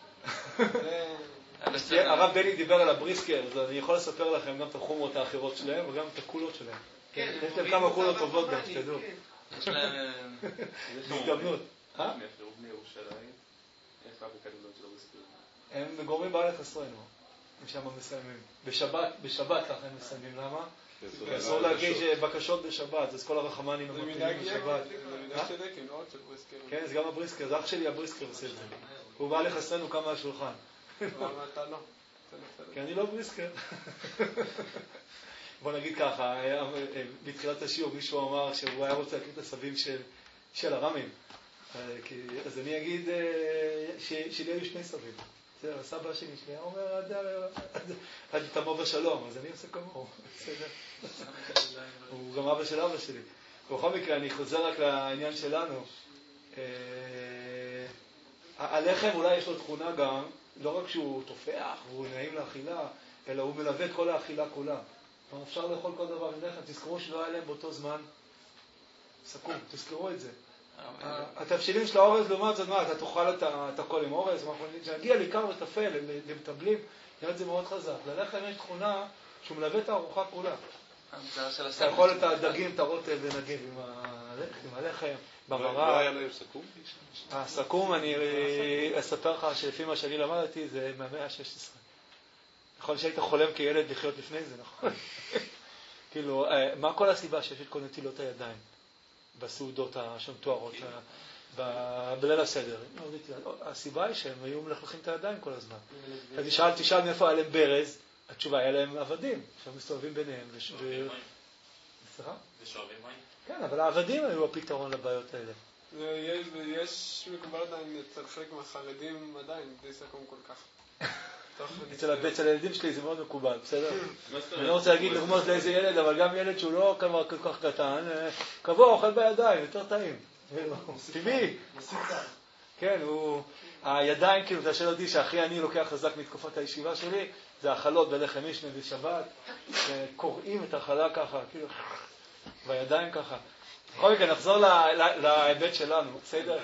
הרב בני דיבר על הבריסקר, אז אני יכול לספר לכם גם את החומרות האחרות שלהם וגם את הקולות שלהם. יש להם כמה קולות טובות גם, שתדעו. יש להם... הזדמנות. מאפשרו בני ירושלים, איפה הקדמות של הבריסקר? הם גורמים בארץ חסרנו, הם שם מסיימים. בשבת ככה הם מסיימים, למה? אסור להגיד בקשות בשבת, אז כל הרחמנים הם מתאים בשבת. זה מידה צדקים, לא רק של בריסקר. כן, זה גם הבריסקר, זה אח שלי הבריסקר עושה את זה. הוא בא לחסרנו כמה השולחן. למה אתה לא? כי אני לא בריסקר. בוא נגיד ככה, בתחילת השיעור מישהו אמר שהוא היה רוצה להקריא את הסבים של הרמים. אז אני אגיד שלי היו שני סבים. הסבא שלי שלי אומר, עד תמו בשלום, אז אני עושה כמוהו. הוא גם אבא של אבא שלי. בכל מקרה, אני חוזר רק לעניין שלנו. הלחם אולי יש לו תכונה גם, לא רק שהוא תופח והוא נעים לאכילה, אלא הוא מלווה את כל האכילה כולה. אפשר לאכול כל דבר עם לחם. תזכרו שלא היה להם באותו זמן סכום, תזכרו את זה. התבשילים של האורז לעומת זאת, אתה תאכל את הכל עם אורז, כשנגיע לעיקר וטפל, למטבלים, נראה את זה מאוד חזק. ללחם יש תכונה שהוא מלווה את הארוחה כולה. אתה יכול את הדגים, את הרוטב ונגיד עם הלחם, במראה. לא היה להם סכום? הסכום, אני אספר לך שלפי מה שאני למדתי, זה מהמאה ה-16. נכון שהיית חולם כילד לחיות לפני זה, נכון? כאילו, מה כל הסיבה שיש את כל נטילות הידיים בסעודות השמתוארות בליל הסדר? הסיבה היא שהם היו מלכלכים את הידיים כל הזמן. אז תשאל מאיפה היה להם ברז, התשובה היה להם עבדים, שהם מסתובבים ביניהם. ושואבים מים? כן, אבל העבדים היו הפתרון לבעיות האלה. יש מקובל עדיין אצל חלק מהחרדים עדיין, בלי סכום כל כך. אצל הילדים שלי זה מאוד מקובל, בסדר? אני לא רוצה להגיד לרמוז לאיזה ילד, אבל גם ילד שהוא לא כבר כל כך קטן, קבוע אוכל בידיים, יותר טעים. טבעי. כן, הידיים, כאילו, אתה שואל אותי שהכי אני לוקח חזק מתקופת הישיבה שלי, זה האכלות בלחם משנה בשבת, קוראים את האכלה ככה, כאילו, והידיים ככה. בכל מקרה, נחזור להיבט שלנו, בסדר?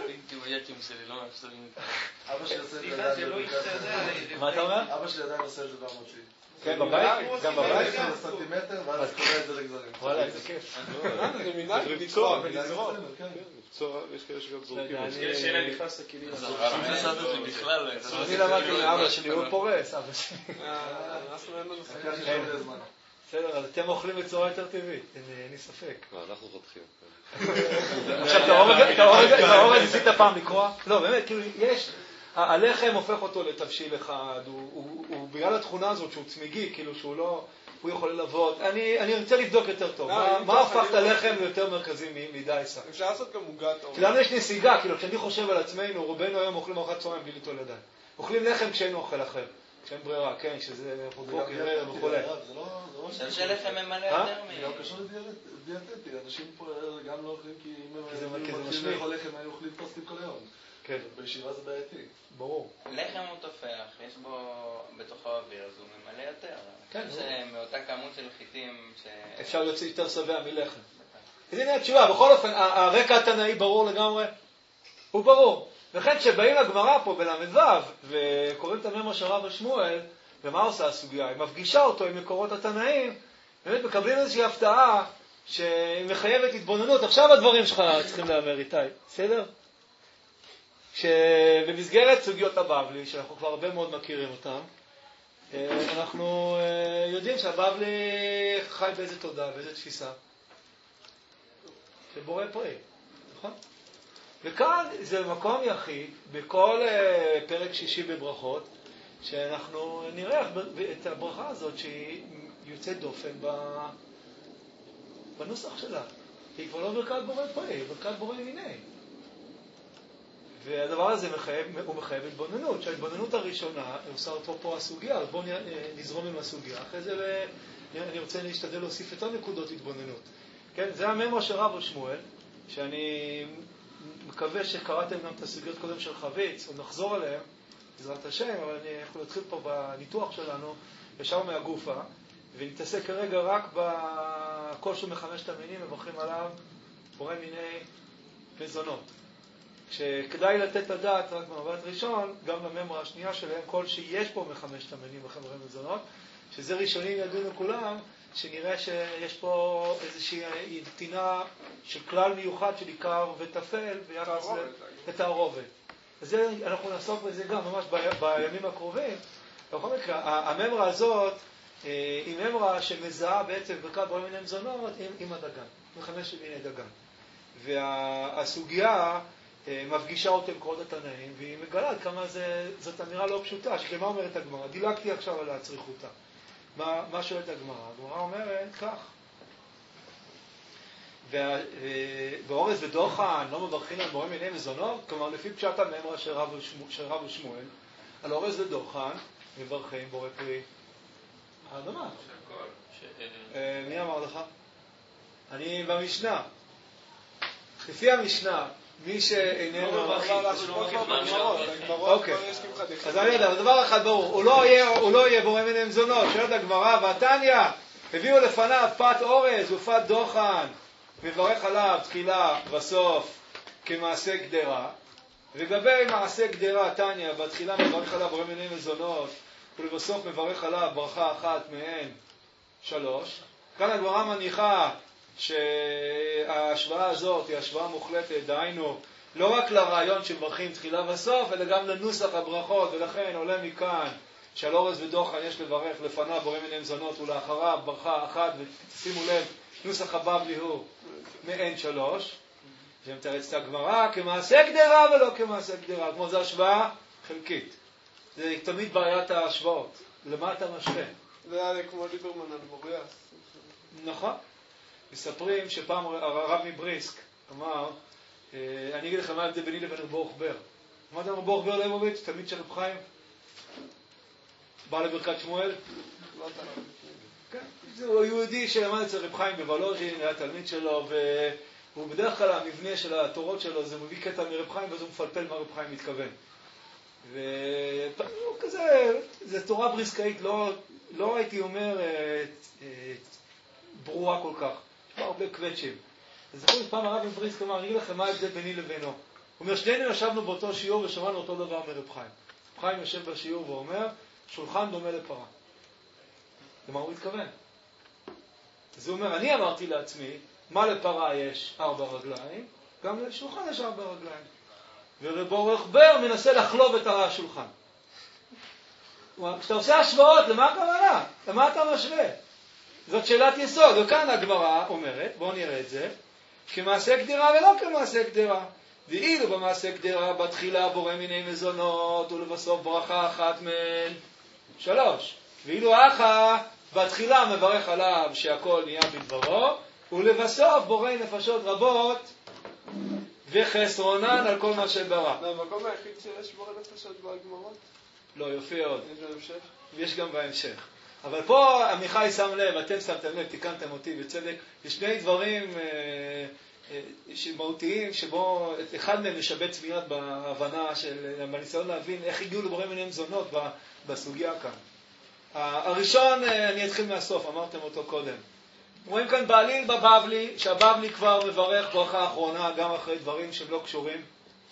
אבא שלי עושה את זה עדיין בברכת. מה אתה אומר? אבא שלי עדיין עושה את זה במוציא. כן, בבית? גם בבית? סנטימטר, ואז קורא את זה לגזרים. וואלה, איזה כיף. זה מנהג לצרוע ולזרוע. יש כאלה שגם זורקים. יש כאלה שאלה נכנס לכלים. אני למדתי מאבא שלי, הוא פורס, אבא שלי. בסדר, אז אתם אוכלים בצורה יותר טבעית, אין לי ספק. אנחנו חותכים. עכשיו, את האורז ניסית פעם לקרוא? לא, באמת, כאילו, יש, הלחם הופך אותו לתבשיל אחד, הוא בגלל התכונה הזאת שהוא צמיגי, כאילו שהוא לא, הוא יכול ללוות. אני רוצה לבדוק יותר טוב, מה הפך את הלחם ליותר מרכזי מדייסה? אפשר לעשות גם עוגת אורז. כי לנו יש נסיגה, כאילו, כשאני חושב על עצמנו, רובנו היום אוכלים ארוחת צהריים בלי ליטול ידיים. אוכלים לחם כשאין אוכל אחר. כשאין ברירה, כן, שזה בוקר וכו'. שלחם ממלא יותר זה גם קשור לדיאטטי, אנשים פה גם לא אוכלים כי אם הם מתחילים לאכול לחם, היו אוכלים טוסטים כל היום. כן. בישיבה זה בעייתי. ברור. לחם הוא תופח, יש בו בתוכו אוויר, אז הוא ממלא יותר. כן. מאותה כמות של חיטים אפשר להוציא יותר שבע מלחם. אז הנה התשובה, בכל אופן, הרקע התנאי ברור לגמרי. הוא ברור. וכן כשבאים לגמרא פה בל"ו וקוראים את הממרה של רבא שמואל, ומה עושה הסוגיה? היא מפגישה אותו עם מקורות התנאים, באמת מקבלים איזושהי הפתעה שמחייבת התבוננות. עכשיו הדברים שלך צריכים להאמר איתי, בסדר? שבמסגרת סוגיות הבבלי, שאנחנו כבר הרבה מאוד מכירים אותם, אנחנו יודעים שהבבלי חי באיזה תודעה, באיזה תפיסה, שבורא פועל, נכון? וכאן זה מקום יחיד, בכל פרק שישי בברכות, שאנחנו נראה את הברכה הזאת שהיא יוצאת דופן בנוסח שלה. היא כבר לא ברכת בורא פועל, היא ברכת בורא מיני. והדבר הזה הוא מחייב התבוננות, שההתבוננות הראשונה, עושה אותו פה הסוגיה, אז בואו נזרום עם הסוגיה. אחרי זה אני רוצה להשתדל להוסיף יותר נקודות התבוננות. כן, זה הממרה של רבא שמואל, שאני מקווה שקראתם גם את הסוגיות קודם של חביץ, עוד נחזור עליהם, בעזרת השם, אבל אנחנו נתחיל פה בניתוח שלנו, ישר מהגופה, ונתעסק כרגע רק בכל שהוא מחמשת המינים, מברכים עליו, בורא מיני מזונות. שכדאי לתת את הדעת רק במבט ראשון, גם לממרה השנייה שלהם, כל שיש פה מחמשת המינים בחברי מזונות, שזה ראשונים ידעו לכולם, שנראה שיש פה איזושהי נתינה של כלל מיוחד של עיקר וטפל ביחס לתערובת. אז אנחנו נעסוק בזה גם ממש בימים הקרובים. בכל מקרה, הממרה הזאת היא ממרה שמזהה בעצם ברכת בורא מיני מזונות עם הדגן, עם 5 מיני דגן. והסוגיה מפגישה אותם קורות התנאים, והיא מגלה כמה זאת אמירה לא פשוטה, שמה אומרת הגמרא? דילגתי עכשיו על הצריכותה. מה שואלת הגמרא? הגמרא אומרת כך, באורז ודוחן לא מברכים על בורא מיני מזונות, כלומר לפי פשט המאמר של רב ושמואל, על אורז ודוחן מברכים בורא פרי האדמה. מי אמר לך? אני במשנה. לפי המשנה, מי שאיננו אוקיי, אז אני יודע, דבר אחד ברור, הוא לא יהיה בורא מיני מזונות. שואלת הגמרא, והתניא הביאו לפניו פת אורז ופת דוחן, מברך עליו תחילה בסוף כמעשה גדרה, לגבי מעשה גדרה תניא בתחילה מברך עליו בורא מיני מזונות ולבסוף מברך עליו ברכה אחת מהן 3. כאן הגמרא מניחה שההשוואה הזאת היא השוואה מוחלטת, דהיינו לא רק לרעיון שמברכים תחילה בסוף, אלא גם לנוסח הברכות, ולכן עולה מכאן שעל אורז ודוחן יש לברך לפניו בורא מיני מזונות ולאחריו ברכה אחת, ושימו לב, נוסח הבבלי הוא מעין 3, שמתרץ את הגמרא כמעשה גדרה ולא כמעשה גדרה, כמו זה השוואה חלקית. זה תמיד בעיית ההשוואות. למה אתה משווה? זה היה כמו ליברמן על בוריאס. נכון. מספרים שפעם הרב מבריסק אמר, אני אגיד לך מה ההבדל ביני לבין רב ברוך בר. מה זה רב ברוך בר ליבוביץ', תלמיד של רב חיים? בא לברכת שמואל? לא אתה לא. כן. הוא יהודי שלמד אצל רב חיים בוולוז'ין, היה תלמיד שלו, והוא בדרך כלל המבנה של התורות שלו, זה מביא קטע מרב חיים, ואז הוא מפלפל מה רב חיים מתכוון. וכזה, זה תורה בריסקאית, לא הייתי אומר ברורה כל כך. יש בה הרבה קווצ'ים. אז זכור פעם הרב מבריסק אמר, אני אגיד לכם מה ההבדל ביני לבינו. הוא אומר, שנינו ישבנו באותו שיעור ושמענו אותו דבר מרב חיים. רב חיים יושב בשיעור ואומר, שולחן דומה לפרה. למה הוא מתכוון? אז הוא אומר, אני אמרתי לעצמי, מה לפרה יש 4 רגליים, גם לשולחן יש 4 רגליים. ורב ברוך בר מנסה לחלוב את השולחן. כשאתה עושה השוואות, למה הכוונה? למה אתה משווה? זאת שאלת יסוד, וכאן הגמרא אומרת, בואו נראה את זה, כמעשה גדרה ולא כמעשה גדרה. ואילו במעשה גדרה בתחילה בורא מיני מזונות ולבסוף ברכה אחת מהן 3. ואילו אחא בתחילה מברך עליו שהכל נהיה בדברו, ולבסוף בורא נפשות רבות וחסרונן על כל מה שברא. זה המקום היחיד שיש בורא נפשות בגמרות? לא, יופיע עוד. יש בהמשך? יש גם בהמשך. אבל פה עמיחי שם לב, אתם שמתם לב, תיקנתם אותי בצדק, יש שני דברים מהותיים שבו אחד מהם משבץ מיד בהבנה בניסיון להבין איך הגיעו לבורא מיני מזונות בסוגיה כאן. הראשון, אני אתחיל מהסוף, אמרתם אותו קודם. רואים כאן בעליל בבבלי, שהבבלי כבר מברך ברכה האחרונה גם אחרי דברים שהם לא קשורים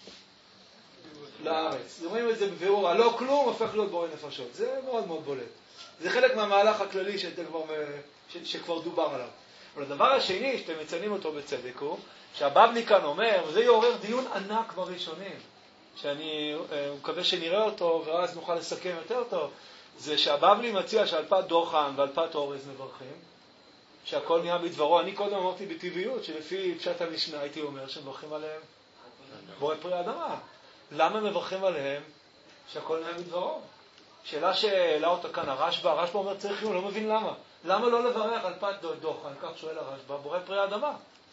לארץ. רואים את זה בבירור, הלא כלום הופך להיות בורא נפשות. זה מאוד מאוד בולט. זה חלק מהמהלך הכללי שכבר דובר עליו. אבל הדבר השני שאתם מציינים אותו בצדק הוא שהבבלי כאן אומר, וזה יעורר דיון ענק בראשונים, שאני מקווה שנראה אותו ואז נוכל לסכם יותר טוב, זה שהבבלי מציע שעל פת דוחן ועל פת אורז מברכים, שהכל נהיה בדברו. אני קודם אמרתי בטבעיות שלפי פשט המשנה הייתי אומר שמברכים עליהם בורא פרי האדמה. למה מברכים עליהם שהכל נהיה בדברו? שאלה שהעלה אותה כאן הרשב"א אומר צריך, הוא לא מבין למה. למה לא לברך על פת דוחן? כך שואל הרשב"א, בורא פרי האדמה.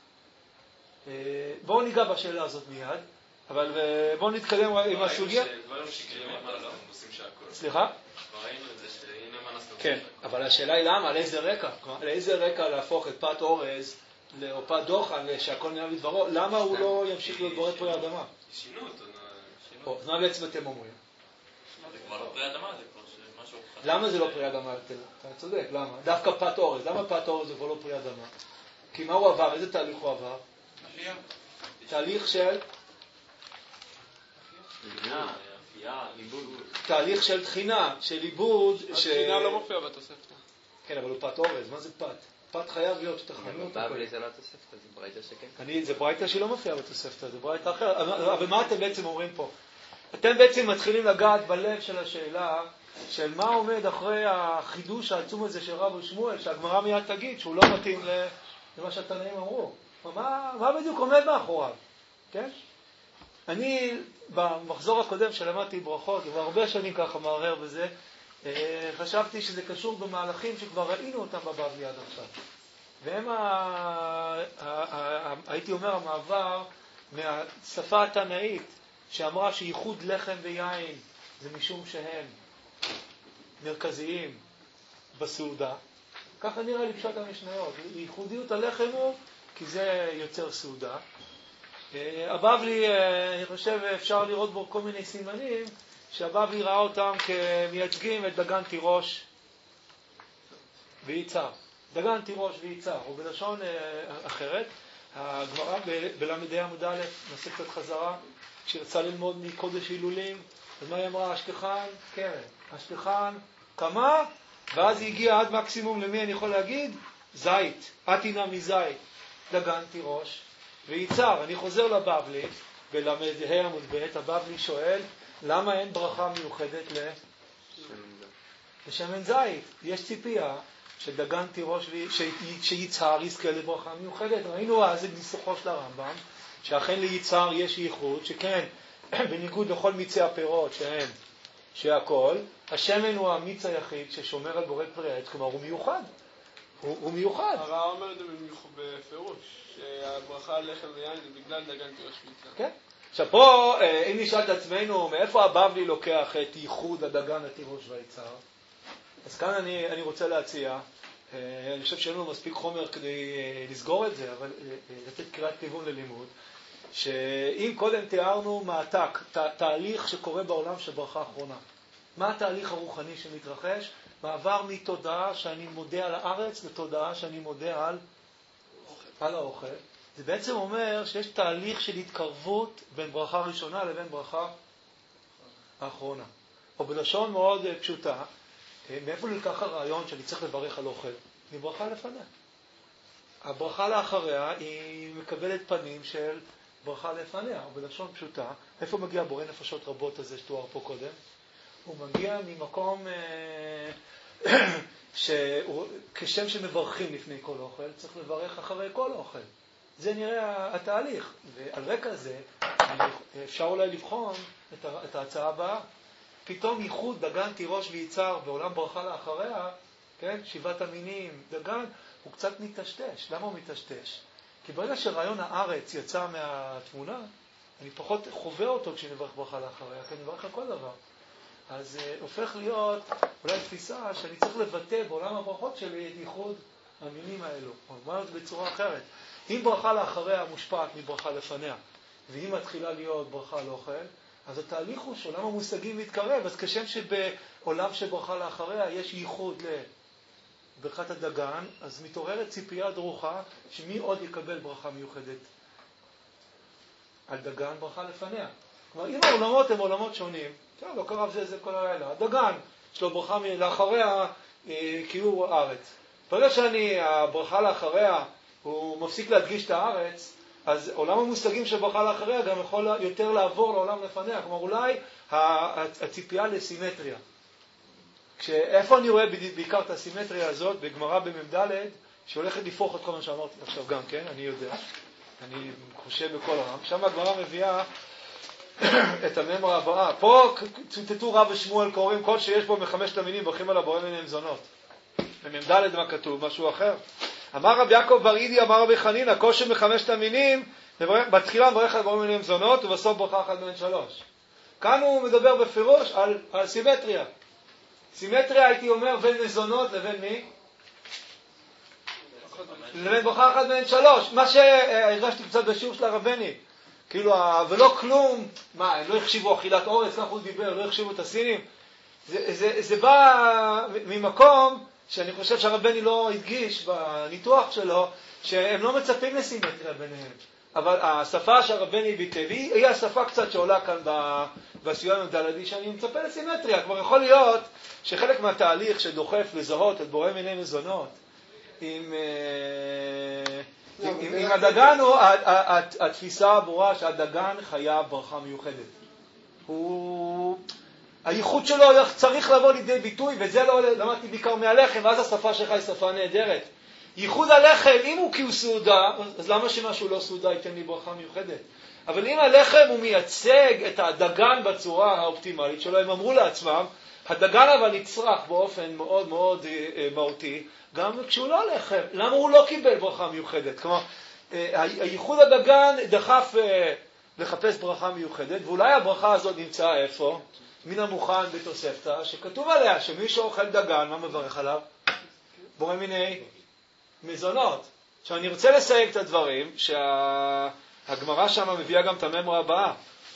בואו ניגע בשאלה הזאת מיד, אבל בואו נתקדם עם הסוגיה. דברים שקרים מה לא עושים שהכל. סליחה? ראינו את זה שהנה מה נסתום. כן, אבל השאלה היא למה, על איזה רקע? על איזה רקע להפוך את פת אורז או פת דוחן שהכל נהיה בדברו? למה הוא לא ימשיך להיות בורא פרי האדמה? שינו אותו. אז מה בעצם אתם אומרים? זה כבר לא פרי אדמה, זה כבר משהו... למה זה לא פרי אדמה? אתה צודק, למה? דווקא פת אורז. למה פת אורז זה כבר לא פרי אדמה? כי מה הוא עבר? איזה תהליך הוא עבר? תהליך של... תהליך של תחינה, של עיבוד... התחינה לא מופיע בתוספתא. כן, אבל הוא פת אורז. מה זה פת? פת חייב להיות שתחנו אותו. בבלי זה לא תוספתא, זה ברייתא שכן. זה ברייתא שהיא לא מופיעה בתוספתא, זה ברייתא אחרת. אבל מה אתם בעצם אומרים פה? אתם בעצם מתחילים לגעת בלב של השאלה של מה עומד אחרי החידוש העצום הזה של רב ושמואל, שהגמרא מיד תגיד שהוא לא מתאים למה שהתנאים אמרו. מה בדיוק עומד מאחוריו? כן? אני, במחזור הקודם שלמדתי ברכות, כבר הרבה שנים ככה מערער בזה, חשבתי שזה קשור במהלכים שכבר ראינו אותם בבבלי עד עכשיו. והם, הייתי אומר, המעבר מהשפה התנאית, שאמרה שייחוד לחם ויין זה משום שהם מרכזיים בסעודה. ככה נראה לי פשט המשניות. ייחודיות הלחם הוא כי זה יוצר סעודה. הבבלי, אני חושב, אפשר לראות בו כל מיני סימנים, שהבבלי ראה אותם כמייצגים את דגן תירוש ויצהר. דגן תירוש ויצהר, ובלשון אחרת, הגמרא בלמדי עמוד א', נעשה קצת חזרה, כשרצה ללמוד מקודש הילולים, אז מה היא אמרה? אשכחן קרן, אשכחן כמה, ואז היא הגיעה עד מקסימום למי אני יכול להגיד? זית, עתינה מזית, דגן תירוש ויצהר. אני חוזר לבבלי, בלמדי עמוד ב', הבבלי שואל, למה אין ברכה מיוחדת לשמן זית? יש ציפייה שדגן תירוש שיצהר יזכה לברכה מיוחדת. ראינו אז את ניסוחו של הרמב"ם, שאכן ליצהר יש ייחוד, שכן, בניגוד לכל מיצי הפירות שהכל, השמן הוא המיץ היחיד ששומר על בורא פרי עץ, כלומר הוא מיוחד. הוא מיוחד. הרב אומר את זה בפירוש, שהברכה על לחם ויין זה בגלל דגן תירוש ויצהר. כן. עכשיו פה, אם נשאל את עצמנו, מאיפה הבבלי לוקח את ייחוד הדגן, התירוש והיצהר? אז כאן אני רוצה להציע, אני חושב שאין לנו מספיק חומר כדי לסגור את זה, אבל לתת קריאת כיוון ללימוד, שאם קודם תיארנו מעתק, תהליך שקורה בעולם של ברכה האחרונה, מה התהליך הרוחני שמתרחש? מעבר מתודעה שאני מודה על הארץ לתודעה שאני מודה על האוכל. זה בעצם אומר שיש תהליך של התקרבות בין ברכה ראשונה לבין ברכה האחרונה. או בלשון מאוד פשוטה, מאיפה נלקח הרעיון שאני צריך לברך על אוכל? מברכה לפניה. הברכה לאחריה היא מקבלת פנים של ברכה לפניה, או בלשון פשוטה. איפה מגיע בורא נפשות רבות הזה שתואר פה קודם? הוא מגיע ממקום כשם שמברכים לפני כל אוכל, צריך לברך אחרי כל אוכל. זה נראה התהליך, ועל רקע זה אפשר אולי לבחון את ההצעה הבאה. פתאום ייחוד דגן תירוש ויצהר בעולם ברכה לאחריה, כן? 7 המינים, דגן, הוא קצת מתשתש. למה הוא מתשתש? כי ברגע שרעיון הארץ יצא מהתמונה, אני פחות חווה אותו כשנברך ברכה לאחריה, כי אני מברך על כל דבר. אז הופך להיות אולי תפיסה שאני צריך לבטא בעולם הברכות שלי את ייחוד המינים האלו. או אומר את זה בצורה אחרת. אם ברכה לאחריה מושפעת מברכה לפניה, והיא מתחילה להיות ברכה על אוכל, אז התהליך הוא שעולם המושגים מתקרב, אז כשם שבעולם שברכה לאחריה יש ייחוד לברכת הדגן, אז מתעוררת ציפייה דרוכה שמי עוד יקבל ברכה מיוחדת על דגן, ברכה לפניה. כלומר, אם העולמות הם עולמות שונים, לא קרב זה כל הלילה, הדגן יש לו ברכה לאחריה קיור הארץ. ברגע הברכה לאחריה הוא מפסיק להדגיש את הארץ, אז עולם המושגים של ברכה לאחריה גם יכול יותר לעבור לעולם לפניה. כלומר, אולי הציפייה לסימטריה. איפה אני רואה בעיקר את הסימטריה הזאת? בגמרא במ"ד, שהולכת לפוך את כל מה שאמרתי עכשיו גם, כן? אני יודע. אני חושב בכל העם. שם הגמרא מביאה את הממרה הבאה. פה צוטטו רב ושמואל קוראים כל שיש בו מחמשת המינים, ברכים על הבורא מיני מזונות. במ"ד מה כתוב? משהו אחר. אמר רבי יעקב בר אידי, אמר רבי חנינא, כל שמחמשת המינים, בתחילה מברך על הבורא מיני מזונות, ובסוף ברכה אחת בין 3. כאן הוא מדבר בפירוש על סימטריה. סימטריה הייתי אומר בין מזונות לבין מי? לבין ברכה אחת בין 3. מה שהרגשתי קצת בשיעור של הרבני. כאילו, ולא כלום, מה, הם לא החשיבו אכילת אורץ, כך הוא דיבר, לא החשיבו את הסינים. זה בא ממקום שאני חושב שהרבני לא הדגיש בניתוח שלו, שהם לא מצפים לסימטריה ביניהם. אבל השפה שהרבני ביטא, היא השפה קצת שעולה כאן בסיוע המדלדי, שאני מצפה לסימטריה. כבר יכול להיות שחלק מהתהליך שדוחף לזהות את בורא מיני מזונות, עם הדגן הוא התפיסה הברורה שהדגן חייב ברכה מיוחדת. הייחוד שלו צריך לבוא לידי ביטוי, וזה לא למדתי בעיקר מהלחם, ואז השפה שלך היא שפה נהדרת. ייחוד הלחם, אם הוא כי הוא סעודה, אז למה שמשהו לא סעודה ייתן לי ברכה מיוחדת? אבל אם הלחם הוא מייצג את הדגן בצורה האופטימלית שלו, הם אמרו לעצמם, הדגן אבל נצרך באופן מאוד מאוד מהותי, גם כשהוא לא לחם. למה הוא לא קיבל ברכה מיוחדת? כלומר, הייחוד הדגן דחף לחפש ברכה מיוחדת, ואולי הברכה הזאת נמצאה איפה? מן המוכן בתוספתא, שכתוב עליה שמי שאוכל דגן, מה מברך עליו? בורא מיני מזונות. עכשיו אני רוצה לסייג את הדברים, שהגמרא שם מביאה גם את הממרה הבאה.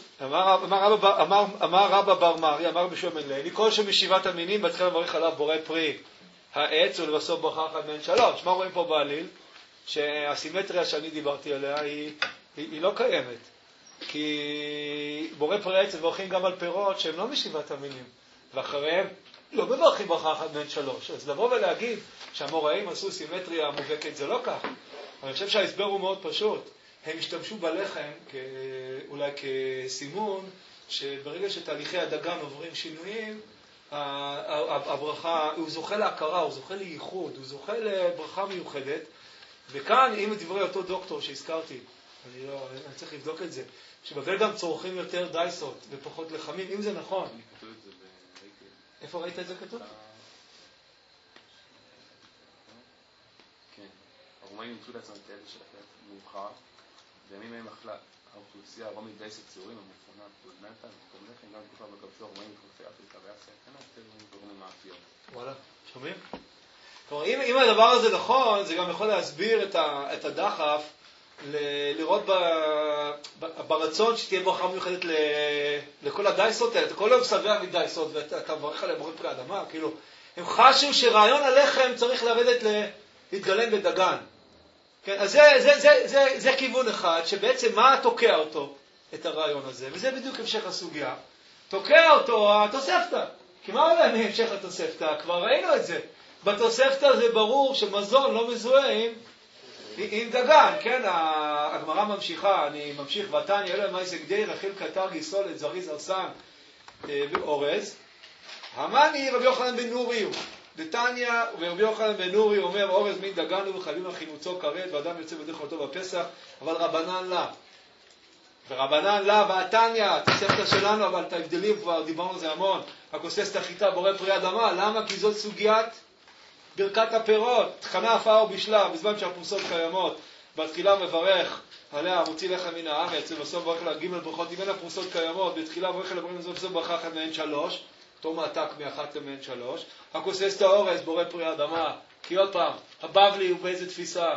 אמר רבא בר מרי, אמר בשם אליני, כל שמשבעת המינים בתחילה מברך עליו בורא פרי העץ ולבסוף ברכה אחת מהן שלוש. מה רואים פה בעליל? שהסימטריה שאני דיברתי עליה היא לא קיימת. כי בורא פרי העץ מברכים גם על פירות שהם לא משבעת המינים, ואחריהם לא מברכים ברכה אחת מהן שלוש. אז לבוא ולהגיד שהמוראים עשו סימטריה מובהקת זה לא כך. אני חושב שההסבר הוא מאוד פשוט. הם השתמשו בלחם אולי כסימון שברגע שתהליכי הדגן עוברים שינויים, הברכה, הוא זוכה להכרה, הוא זוכה לייחוד, הוא זוכה לברכה מיוחדת. וכאן, אם דברי אותו דוקטור שהזכרתי, אני צריך לבדוק את זה, שבבל גם צורכים יותר דייסות ופחות לחמים, אם זה נכון. איפה ראית את זה כתוב? כן, הרומאים נמצאו לעצמם את האלה של החלט מאוחר, בימים מהם אכלה האוכלוסייה הרומית דייסת ציורים, המפונה פלנטה, ופתאום לכם גם תקופה בגבשו הרומאים וחופי אפריקה והאסיה הקטנה, יותר ורומאים מאפיות. וואלה, שומעים? כלומר, אם הדבר הזה נכון, זה גם יכול להסביר את הדחף לראות ברצון שתהיה ברכה מיוחדת לכל הדייסות האלה. אתה כל יום שבע מדייסות ואתה מברך עליהם בורא פרי אדמה, כאילו, הם חשו שרעיון הלחם צריך להתגלם בדגן. כן, אז זה כיוון אחד, שבעצם מה תוקע אותו, את הרעיון הזה, וזה בדיוק המשך הסוגיה. תוקע אותו התוספתא. כי מה עולה מהמשך התוספתא? כבר ראינו את זה. בתוספתא זה ברור שמזון לא מזוהה עם דגן, כן? הגמרא ממשיכה, אני ממשיך, ותניא אלוהי מייס הגדי רכיל קטר גיסולת זריז ארסן באורז. המאני רבי יוחנן בן נורי הוא. דתניא ורבי יוחנן בן נורי אומר אורז מין דגן הוא וחייבים לחינוצו כרת ואדם יוצא בדרך אותו בפסח, אבל רבנן לה. ורבנן לה והתניא, התוספתא שלנו, אבל את ההבדלים כבר דיברנו על זה המון. הכוסס את החיטה בורא פרי אדמה, למה? כי זאת סוגיית ברכת הפירות, תחנה עפר ובשלה, בזמן שהפרוסות קיימות, בתחילה מברך עליה מוציא לחם מן הארץ, ובסוף ברך לה ג' ברכות, אם אין הפרוסות קיימות, בתחילה מברך עליה ברכות, ובסוף ברכה אחת מהן שלוש, אותו מעתק מאחת מהן שלוש, הכוסס את האורז בורא פרי אדמה, כי עוד פעם, הבבלי הוא באיזה תפיסה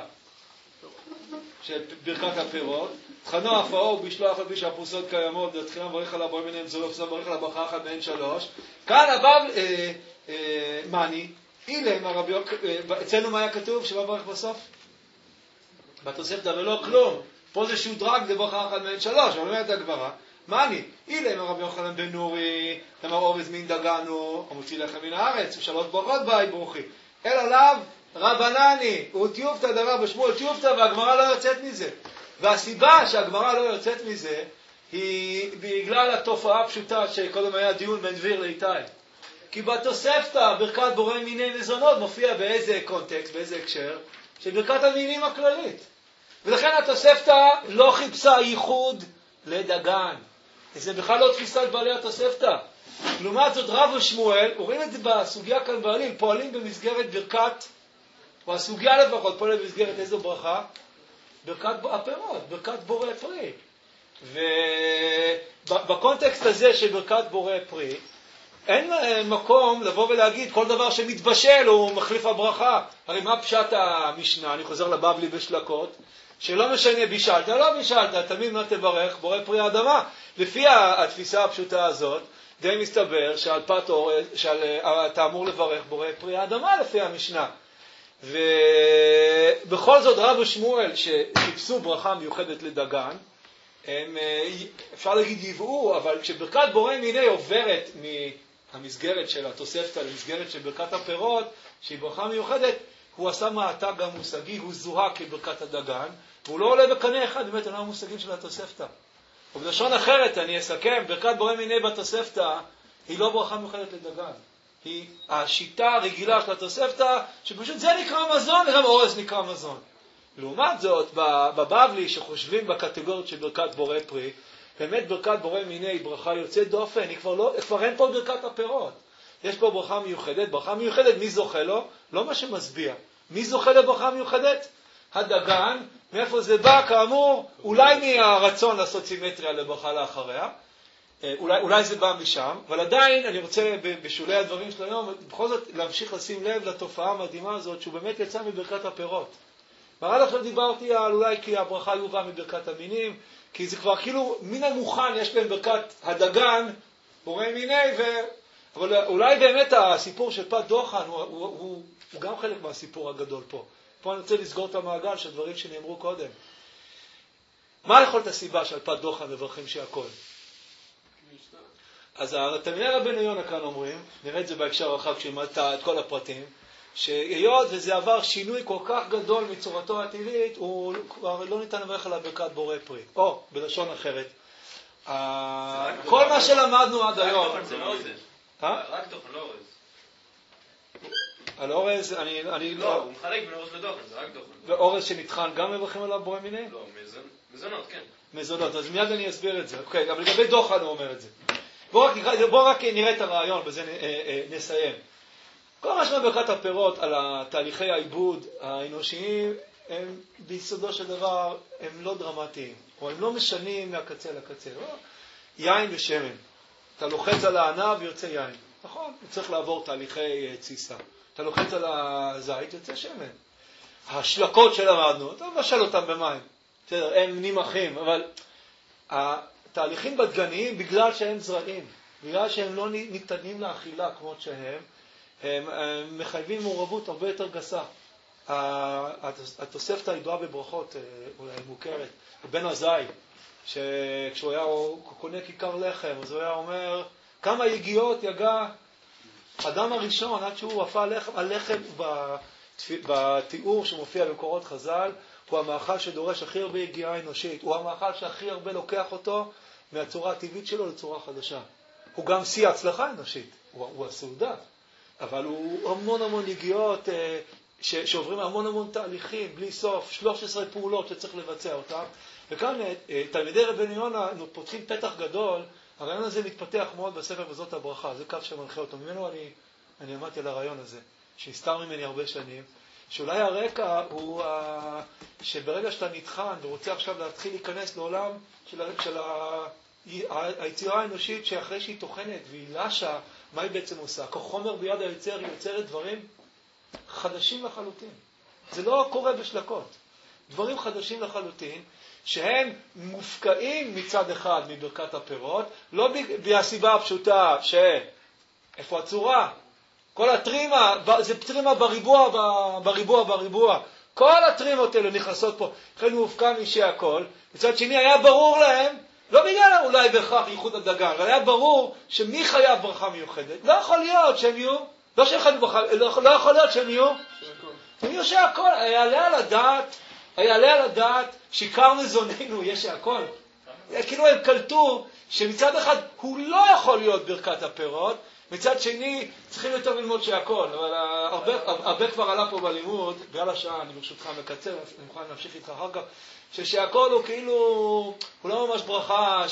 של ברכת הפירות, תחנה עפר ובשלה, אף על פי שהפרוסות קיימות, בתחילה מברך עליה בורא מיניהם זולוף, בסוף מברך עליה ברכה אחת מהן שלוש, כאן הבבלי, מני, אילם הרבי אצלנו מה היה כתוב? שמה ברך בסוף? בתוספתא ולא כלום. פה זה שודרג, זה ברכה אחת מהן שלוש, אבל אומרת הגמרא, מה אני? אילם הרבי יוחנן בן נורי, אמר אורז מין דגנו, המוציא לחם מן הארץ, ושלוש ברכות ביי ברוכי. אל עליו רבנני, הוא טיובתא דבר בשמואל טיובתא, והגמרא לא יוצאת מזה. והסיבה שהגמרא לא יוצאת מזה, היא בגלל התופעה הפשוטה שקודם היה דיון בין דביר לאיתי. כי בתוספתא ברכת בורא מיני מזונות מופיע באיזה קונטקסט, באיזה הקשר, של ברכת המינים הכללית. ולכן התוספתא לא חיפשה ייחוד לדגן. זה בכלל לא תפיסת בעלי התוספתא. לעומת זאת רב ושמואל, רואים את זה בסוגיה כאן בעליל, פועלים במסגרת ברכת, או הסוגיה לפחות פועלים במסגרת איזו ברכה? ברכת הפירות, ברכת בורא פרי. ובקונטקסט הזה של ברכת בורא פרי, אין מקום לבוא ולהגיד כל דבר שמתבשל הוא מחליף הברכה. הרי מה פשט המשנה? אני חוזר לבבלי בשלקות, שלא משנה בישלת, לא בישלת, תמיד מה תברך? בורא פרי האדמה. לפי התפיסה הפשוטה הזאת, די מסתבר שעל פת אורז, אתה אמור לברך בורא פרי האדמה לפי המשנה. ובכל זאת רב ושמואל שחיפשו ברכה מיוחדת לדגן, הם, אפשר להגיד יבעו, אבל כשברכת בורא מיני עוברת מהמסגרת של התוספתא למסגרת של ברכת הפירות, שהיא ברכה מיוחדת, הוא עשה מעתק גם מושגי, הוא זוהה כברכת הדגן, והוא לא עולה בקנה אחד באמת על המושגים של התוספתא. ובלשון אחרת אני אסכם, ברכת בורא מיני בתוספתא היא לא ברכה מיוחדת לדגן. היא השיטה הרגילה של התוספתא, שפשוט זה נקרא מזון וגם אורז נקרא מזון. לעומת זאת, בבבלי שחושבים בקטגוריות של ברכת בורא פרי, באמת ברכת בורא מיני היא ברכה יוצאת דופן, כבר אין פה ברכת הפירות. יש פה ברכה מיוחדת. ברכה מיוחדת, מי זוכה לו? לא מה שמשביע. מי זוכה לברכה מיוחדת? הדגן. מאיפה זה בא? כאמור, אולי מהרצון לעשות סימטריה לברכה לאחריה. אולי זה בא משם, אבל עדיין אני רוצה בשולי הדברים של היום, בכל זאת להמשיך לשים לב לתופעה המדהימה הזאת, שהוא באמת יצא מברכת הפירות. ועד עכשיו דיברתי על אולי כי הברכה יובא מברכת המינים, כי זה כבר כאילו מן המוכן, יש בין ברכת הדגן, בורא מיני, אבל אולי באמת הסיפור של פת דוחן הוא גם חלק מהסיפור הגדול פה. פה אני רוצה לסגור את המעגל של דברים שנאמרו קודם. מה יכול את הסיבה של פת דוחן מברכים שהכל? אז תלמידי רבנו יונה כאן אומרים, נראה את זה בהקשר הרחב כשנלמד את כל הפרטים, שהיות וזה עבר שינוי כל כך גדול מצורתו הטבעית, הוא כבר לא ניתן לברך עליו ברכת בורא פרי. או, בלשון אחרת, כל מה שלמדנו עד היום... רק תוכן זה לא אורז. רק תוכן, לא אורז. על אורז, אני לא... הוא מחלק בין אורז לדוכן, זה רק דוכן. ואורז שנטחן גם מברכים עליו בורא מיני? לא, מזונות, כן. מזונות, אז מיד אני אסביר את זה. אוקיי, אבל לגבי דוכן הוא אומר את זה. בואו רק נראה את הרעיון, בזה נסיים. כל מה שברכת הפירות על תהליכי העיבוד האנושיים, הם ביסודו של דבר, הם לא דרמטיים, או הם לא משנים מהקצה לקצה. יין ושמן. אתה לוחץ על הענב ויוצא יין. נכון? הוא צריך לעבור תהליכי תסיסה. אתה לוחץ על הזית, יוצא שמן. השלקות שלמדנו, אתה מבשל אותם במים. בסדר, הם נימחים, אבל התהליכים בדגניים, בגלל שהם זרעים, בגלל שהם לא ניתנים לאכילה כמו שהם, הם מחייבים מעורבות הרבה יותר גסה. התוספתא הידועה בברכות, אולי מוכרת, בן עזאי, כשהוא היה קונה כיכר לחם, אז הוא היה אומר, כמה יגיעות יגע אדם הראשון, עד שהוא עפה הלחם בתיאור שמופיע במקורות חז"ל, הוא המאכל שדורש הכי הרבה יגיעה אנושית, הוא המאכל שהכי הרבה לוקח אותו מהצורה הטבעית שלו לצורה חדשה. הוא גם שיא הצלחה אנושית, הוא הסעודה, אבל הוא המון יגיעות שעוברים המון תהליכים, בלי סוף, 13 פעולות שצריך לבצע אותם, וכאן תלמידי רבנו יונה פותחים פתח גדול, הרעיון הזה מתפתח מאוד בספר וזאת הברכה, זה קו שמנחה אותו. ממנו אני עמדתי על הרעיון הזה, שהסתר ממני הרבה שנים, שאולי הרקע הוא שברגע שאתה נטחן ורוצה עכשיו להתחיל להיכנס לעולם של היצירה האנושית, שאחרי שהיא תוכנת והיא לשה, מה היא בעצם עושה? כחומר ביד היוצר היא יוצרת דברים חדשים לחלוטין. זה לא קורה בשלקות. דברים חדשים לחלוטין, שהם מופקעים מצד אחד מברכת הפירות, לא בסיבה הפשוטה איפה הצורה? כל הטרימה, זה טרימה בריבוע. כל הטרימות האלה נכנסות פה, לכן מופקע משי הכל. מצד שני היה ברור להם, לא בגלל אולי בהכרח ייחוד הדגן, אבל היה ברור שמי חייב ברכה מיוחדת. לא יכול להיות שהם יהיו, לא יכול להיות שהם יהיו, הם יהיו שהכל, היעלה על הדעת שעיקר מזוננו יש שהכל. כאילו הם קלטו שמצד אחד הוא לא יכול להיות ברכת הפירות, מצד שני צריכים יותר ללמוד שהכל, אבל הרבה כבר עלה פה בלימוד, בגלל השעה אני ברשותך מקצר, אני מוכן להמשיך איתך אחר כך, שהכל הוא כאילו, הוא לא ממש ברכה,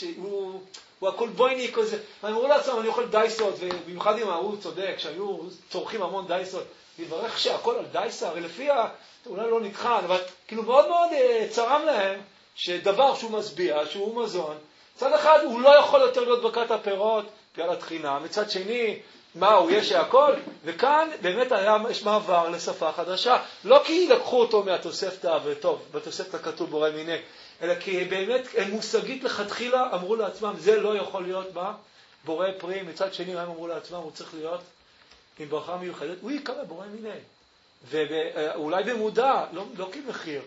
הוא הכל בויני כזה, ואני אמרו לעצמם, אני אוכל דייסות, ובמיוחד אם הוא צודק, שהיו צורכים המון דייסות, לברך שהכל על דייסה, ולפיה, אולי לא נתחן, אבל כאילו מאוד צרם להם, שדבר שהוא משביע, שהוא מזון, מצד אחד הוא לא יכול יותר להיות ברכת הפירות, בגלל התחינה, מצד שני, הוא יש שהכל, וכאן באמת יש מעבר לשפה חדשה, לא כי לקחו אותו מהתוספתא, וטוב, בתוספתא כתוב בורא מיני, אלא כי באמת הם מושגית לכתחילה, אמרו לעצמם, זה לא יכול להיות בורא פרי, מצד שני הם אמרו לעצמם, הוא צריך להיות עם ברכה מיוחדת, הוא יקרא בורא מיני, ואולי במודע, לא כמחיר,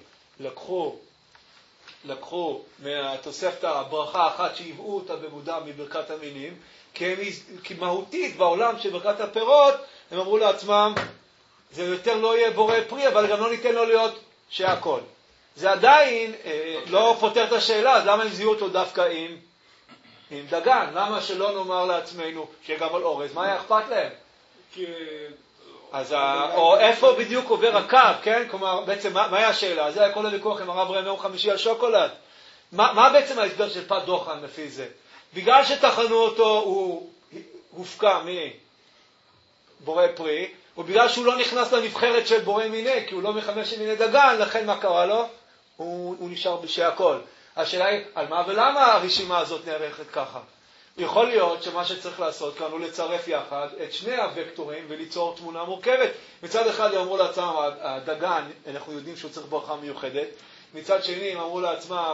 לקחו מהתוספתא ברכה אחת שהיוו אותה במודע מברכת המינים, כי מהותית בעולם של ברכת הפירות, הם אמרו לעצמם, זה יותר לא יהיה בורא פרי, אבל גם לא ניתן לו להיות שהכל. זה עדיין לא פותר את השאלה, אז למה הם זיהו אותו דווקא עם דגן? למה שלא נאמר לעצמנו שגם על אורז? מה היה אכפת להם? אז או איפה בדיוק עובר הקו, כן? כלומר, בעצם, מה היה השאלה? זה היה כל הוויכוח עם הרב ראם יום חמישי על שוקולד. מה בעצם ההסבר של פת דוחן לפי זה? בגלל שטחנו אותו, הוא הופקע מבורא פרי, ובגלל שהוא לא נכנס לנבחרת של בורא מיני, כי הוא לא מחמש מיני דגן, לכן מה קרה לו? הוא נשאר בשי הכל. השאלה היא, על מה ולמה הרשימה הזאת נערכת ככה? יכול להיות שמה שצריך לעשות כאן הוא לצרף יחד את שני הוקטורים וליצור תמונה מורכבת. מצד אחד הם אמרו לעצמם, הדגן, אנחנו יודעים שהוא צריך ברכה מיוחדת. מצד שני הם אמרו לעצמם,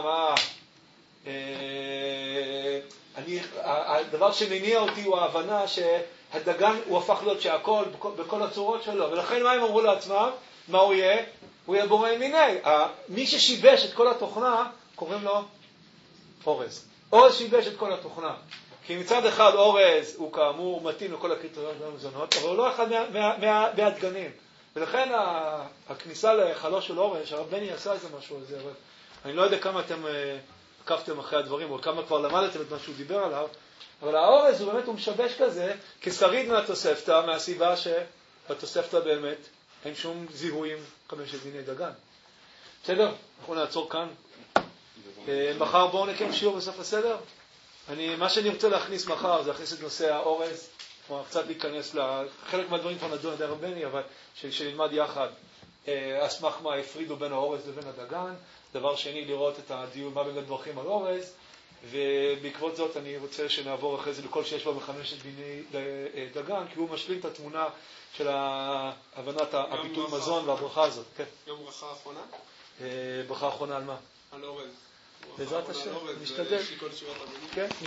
הדבר שמניע אותי הוא ההבנה שהדגן הוא הפך להיות שהכל בכל הצורות שלו. ולכן מה הם אמרו לעצמם? מה הוא יהיה? הוא יהיה בורא מיני. מי ששיבש את כל התוכנה, קוראים לו אורז. אורז שיבש את כל התוכנה. כי מצד אחד אורז הוא כאמור מתאים לכל הקריטריונים והמזונות, אבל הוא לא אחד מהדגנים. ולכן הכניסה לחלו של אורז, הרב בני עשה איזה משהו על זה, אבל אני לא יודע כמה אתם עקבתם אחרי הדברים, או כמה כבר למדתם את מה שהוא דיבר עליו, אבל האורז הוא באמת הוא משבש כזה, כשריד מהתוספתא, מהסיבה שבתוספתא באמת אין שום זיהויים חמשת דיני דגן. בסדר? אנחנו נעצור כאן. מחר בואו נקיים שיעור בסוף הסדר. מה שאני רוצה להכניס מחר זה להכניס את נושא האורז, כלומר קצת להיכנס לחלק מהדברים כבר נדון על ידי הרב בני, אבל שנלמד יחד אסמך מה הפרידו בין האורז לבין הדגן. דבר שני, לראות את הדיון מה באמת דרכים על אורז, ובעקבות זאת אני רוצה שנעבור אחרי זה לכל שיש בה בחמשת דיני דגן, כי הוא משלים את התמונה של הבנת הביטוי מזון והברכה הזאת. כן. יום ברכה האחרונה? ברכה האחרונה על מה? על אורז. בעזרת השם, נשתדל. כן.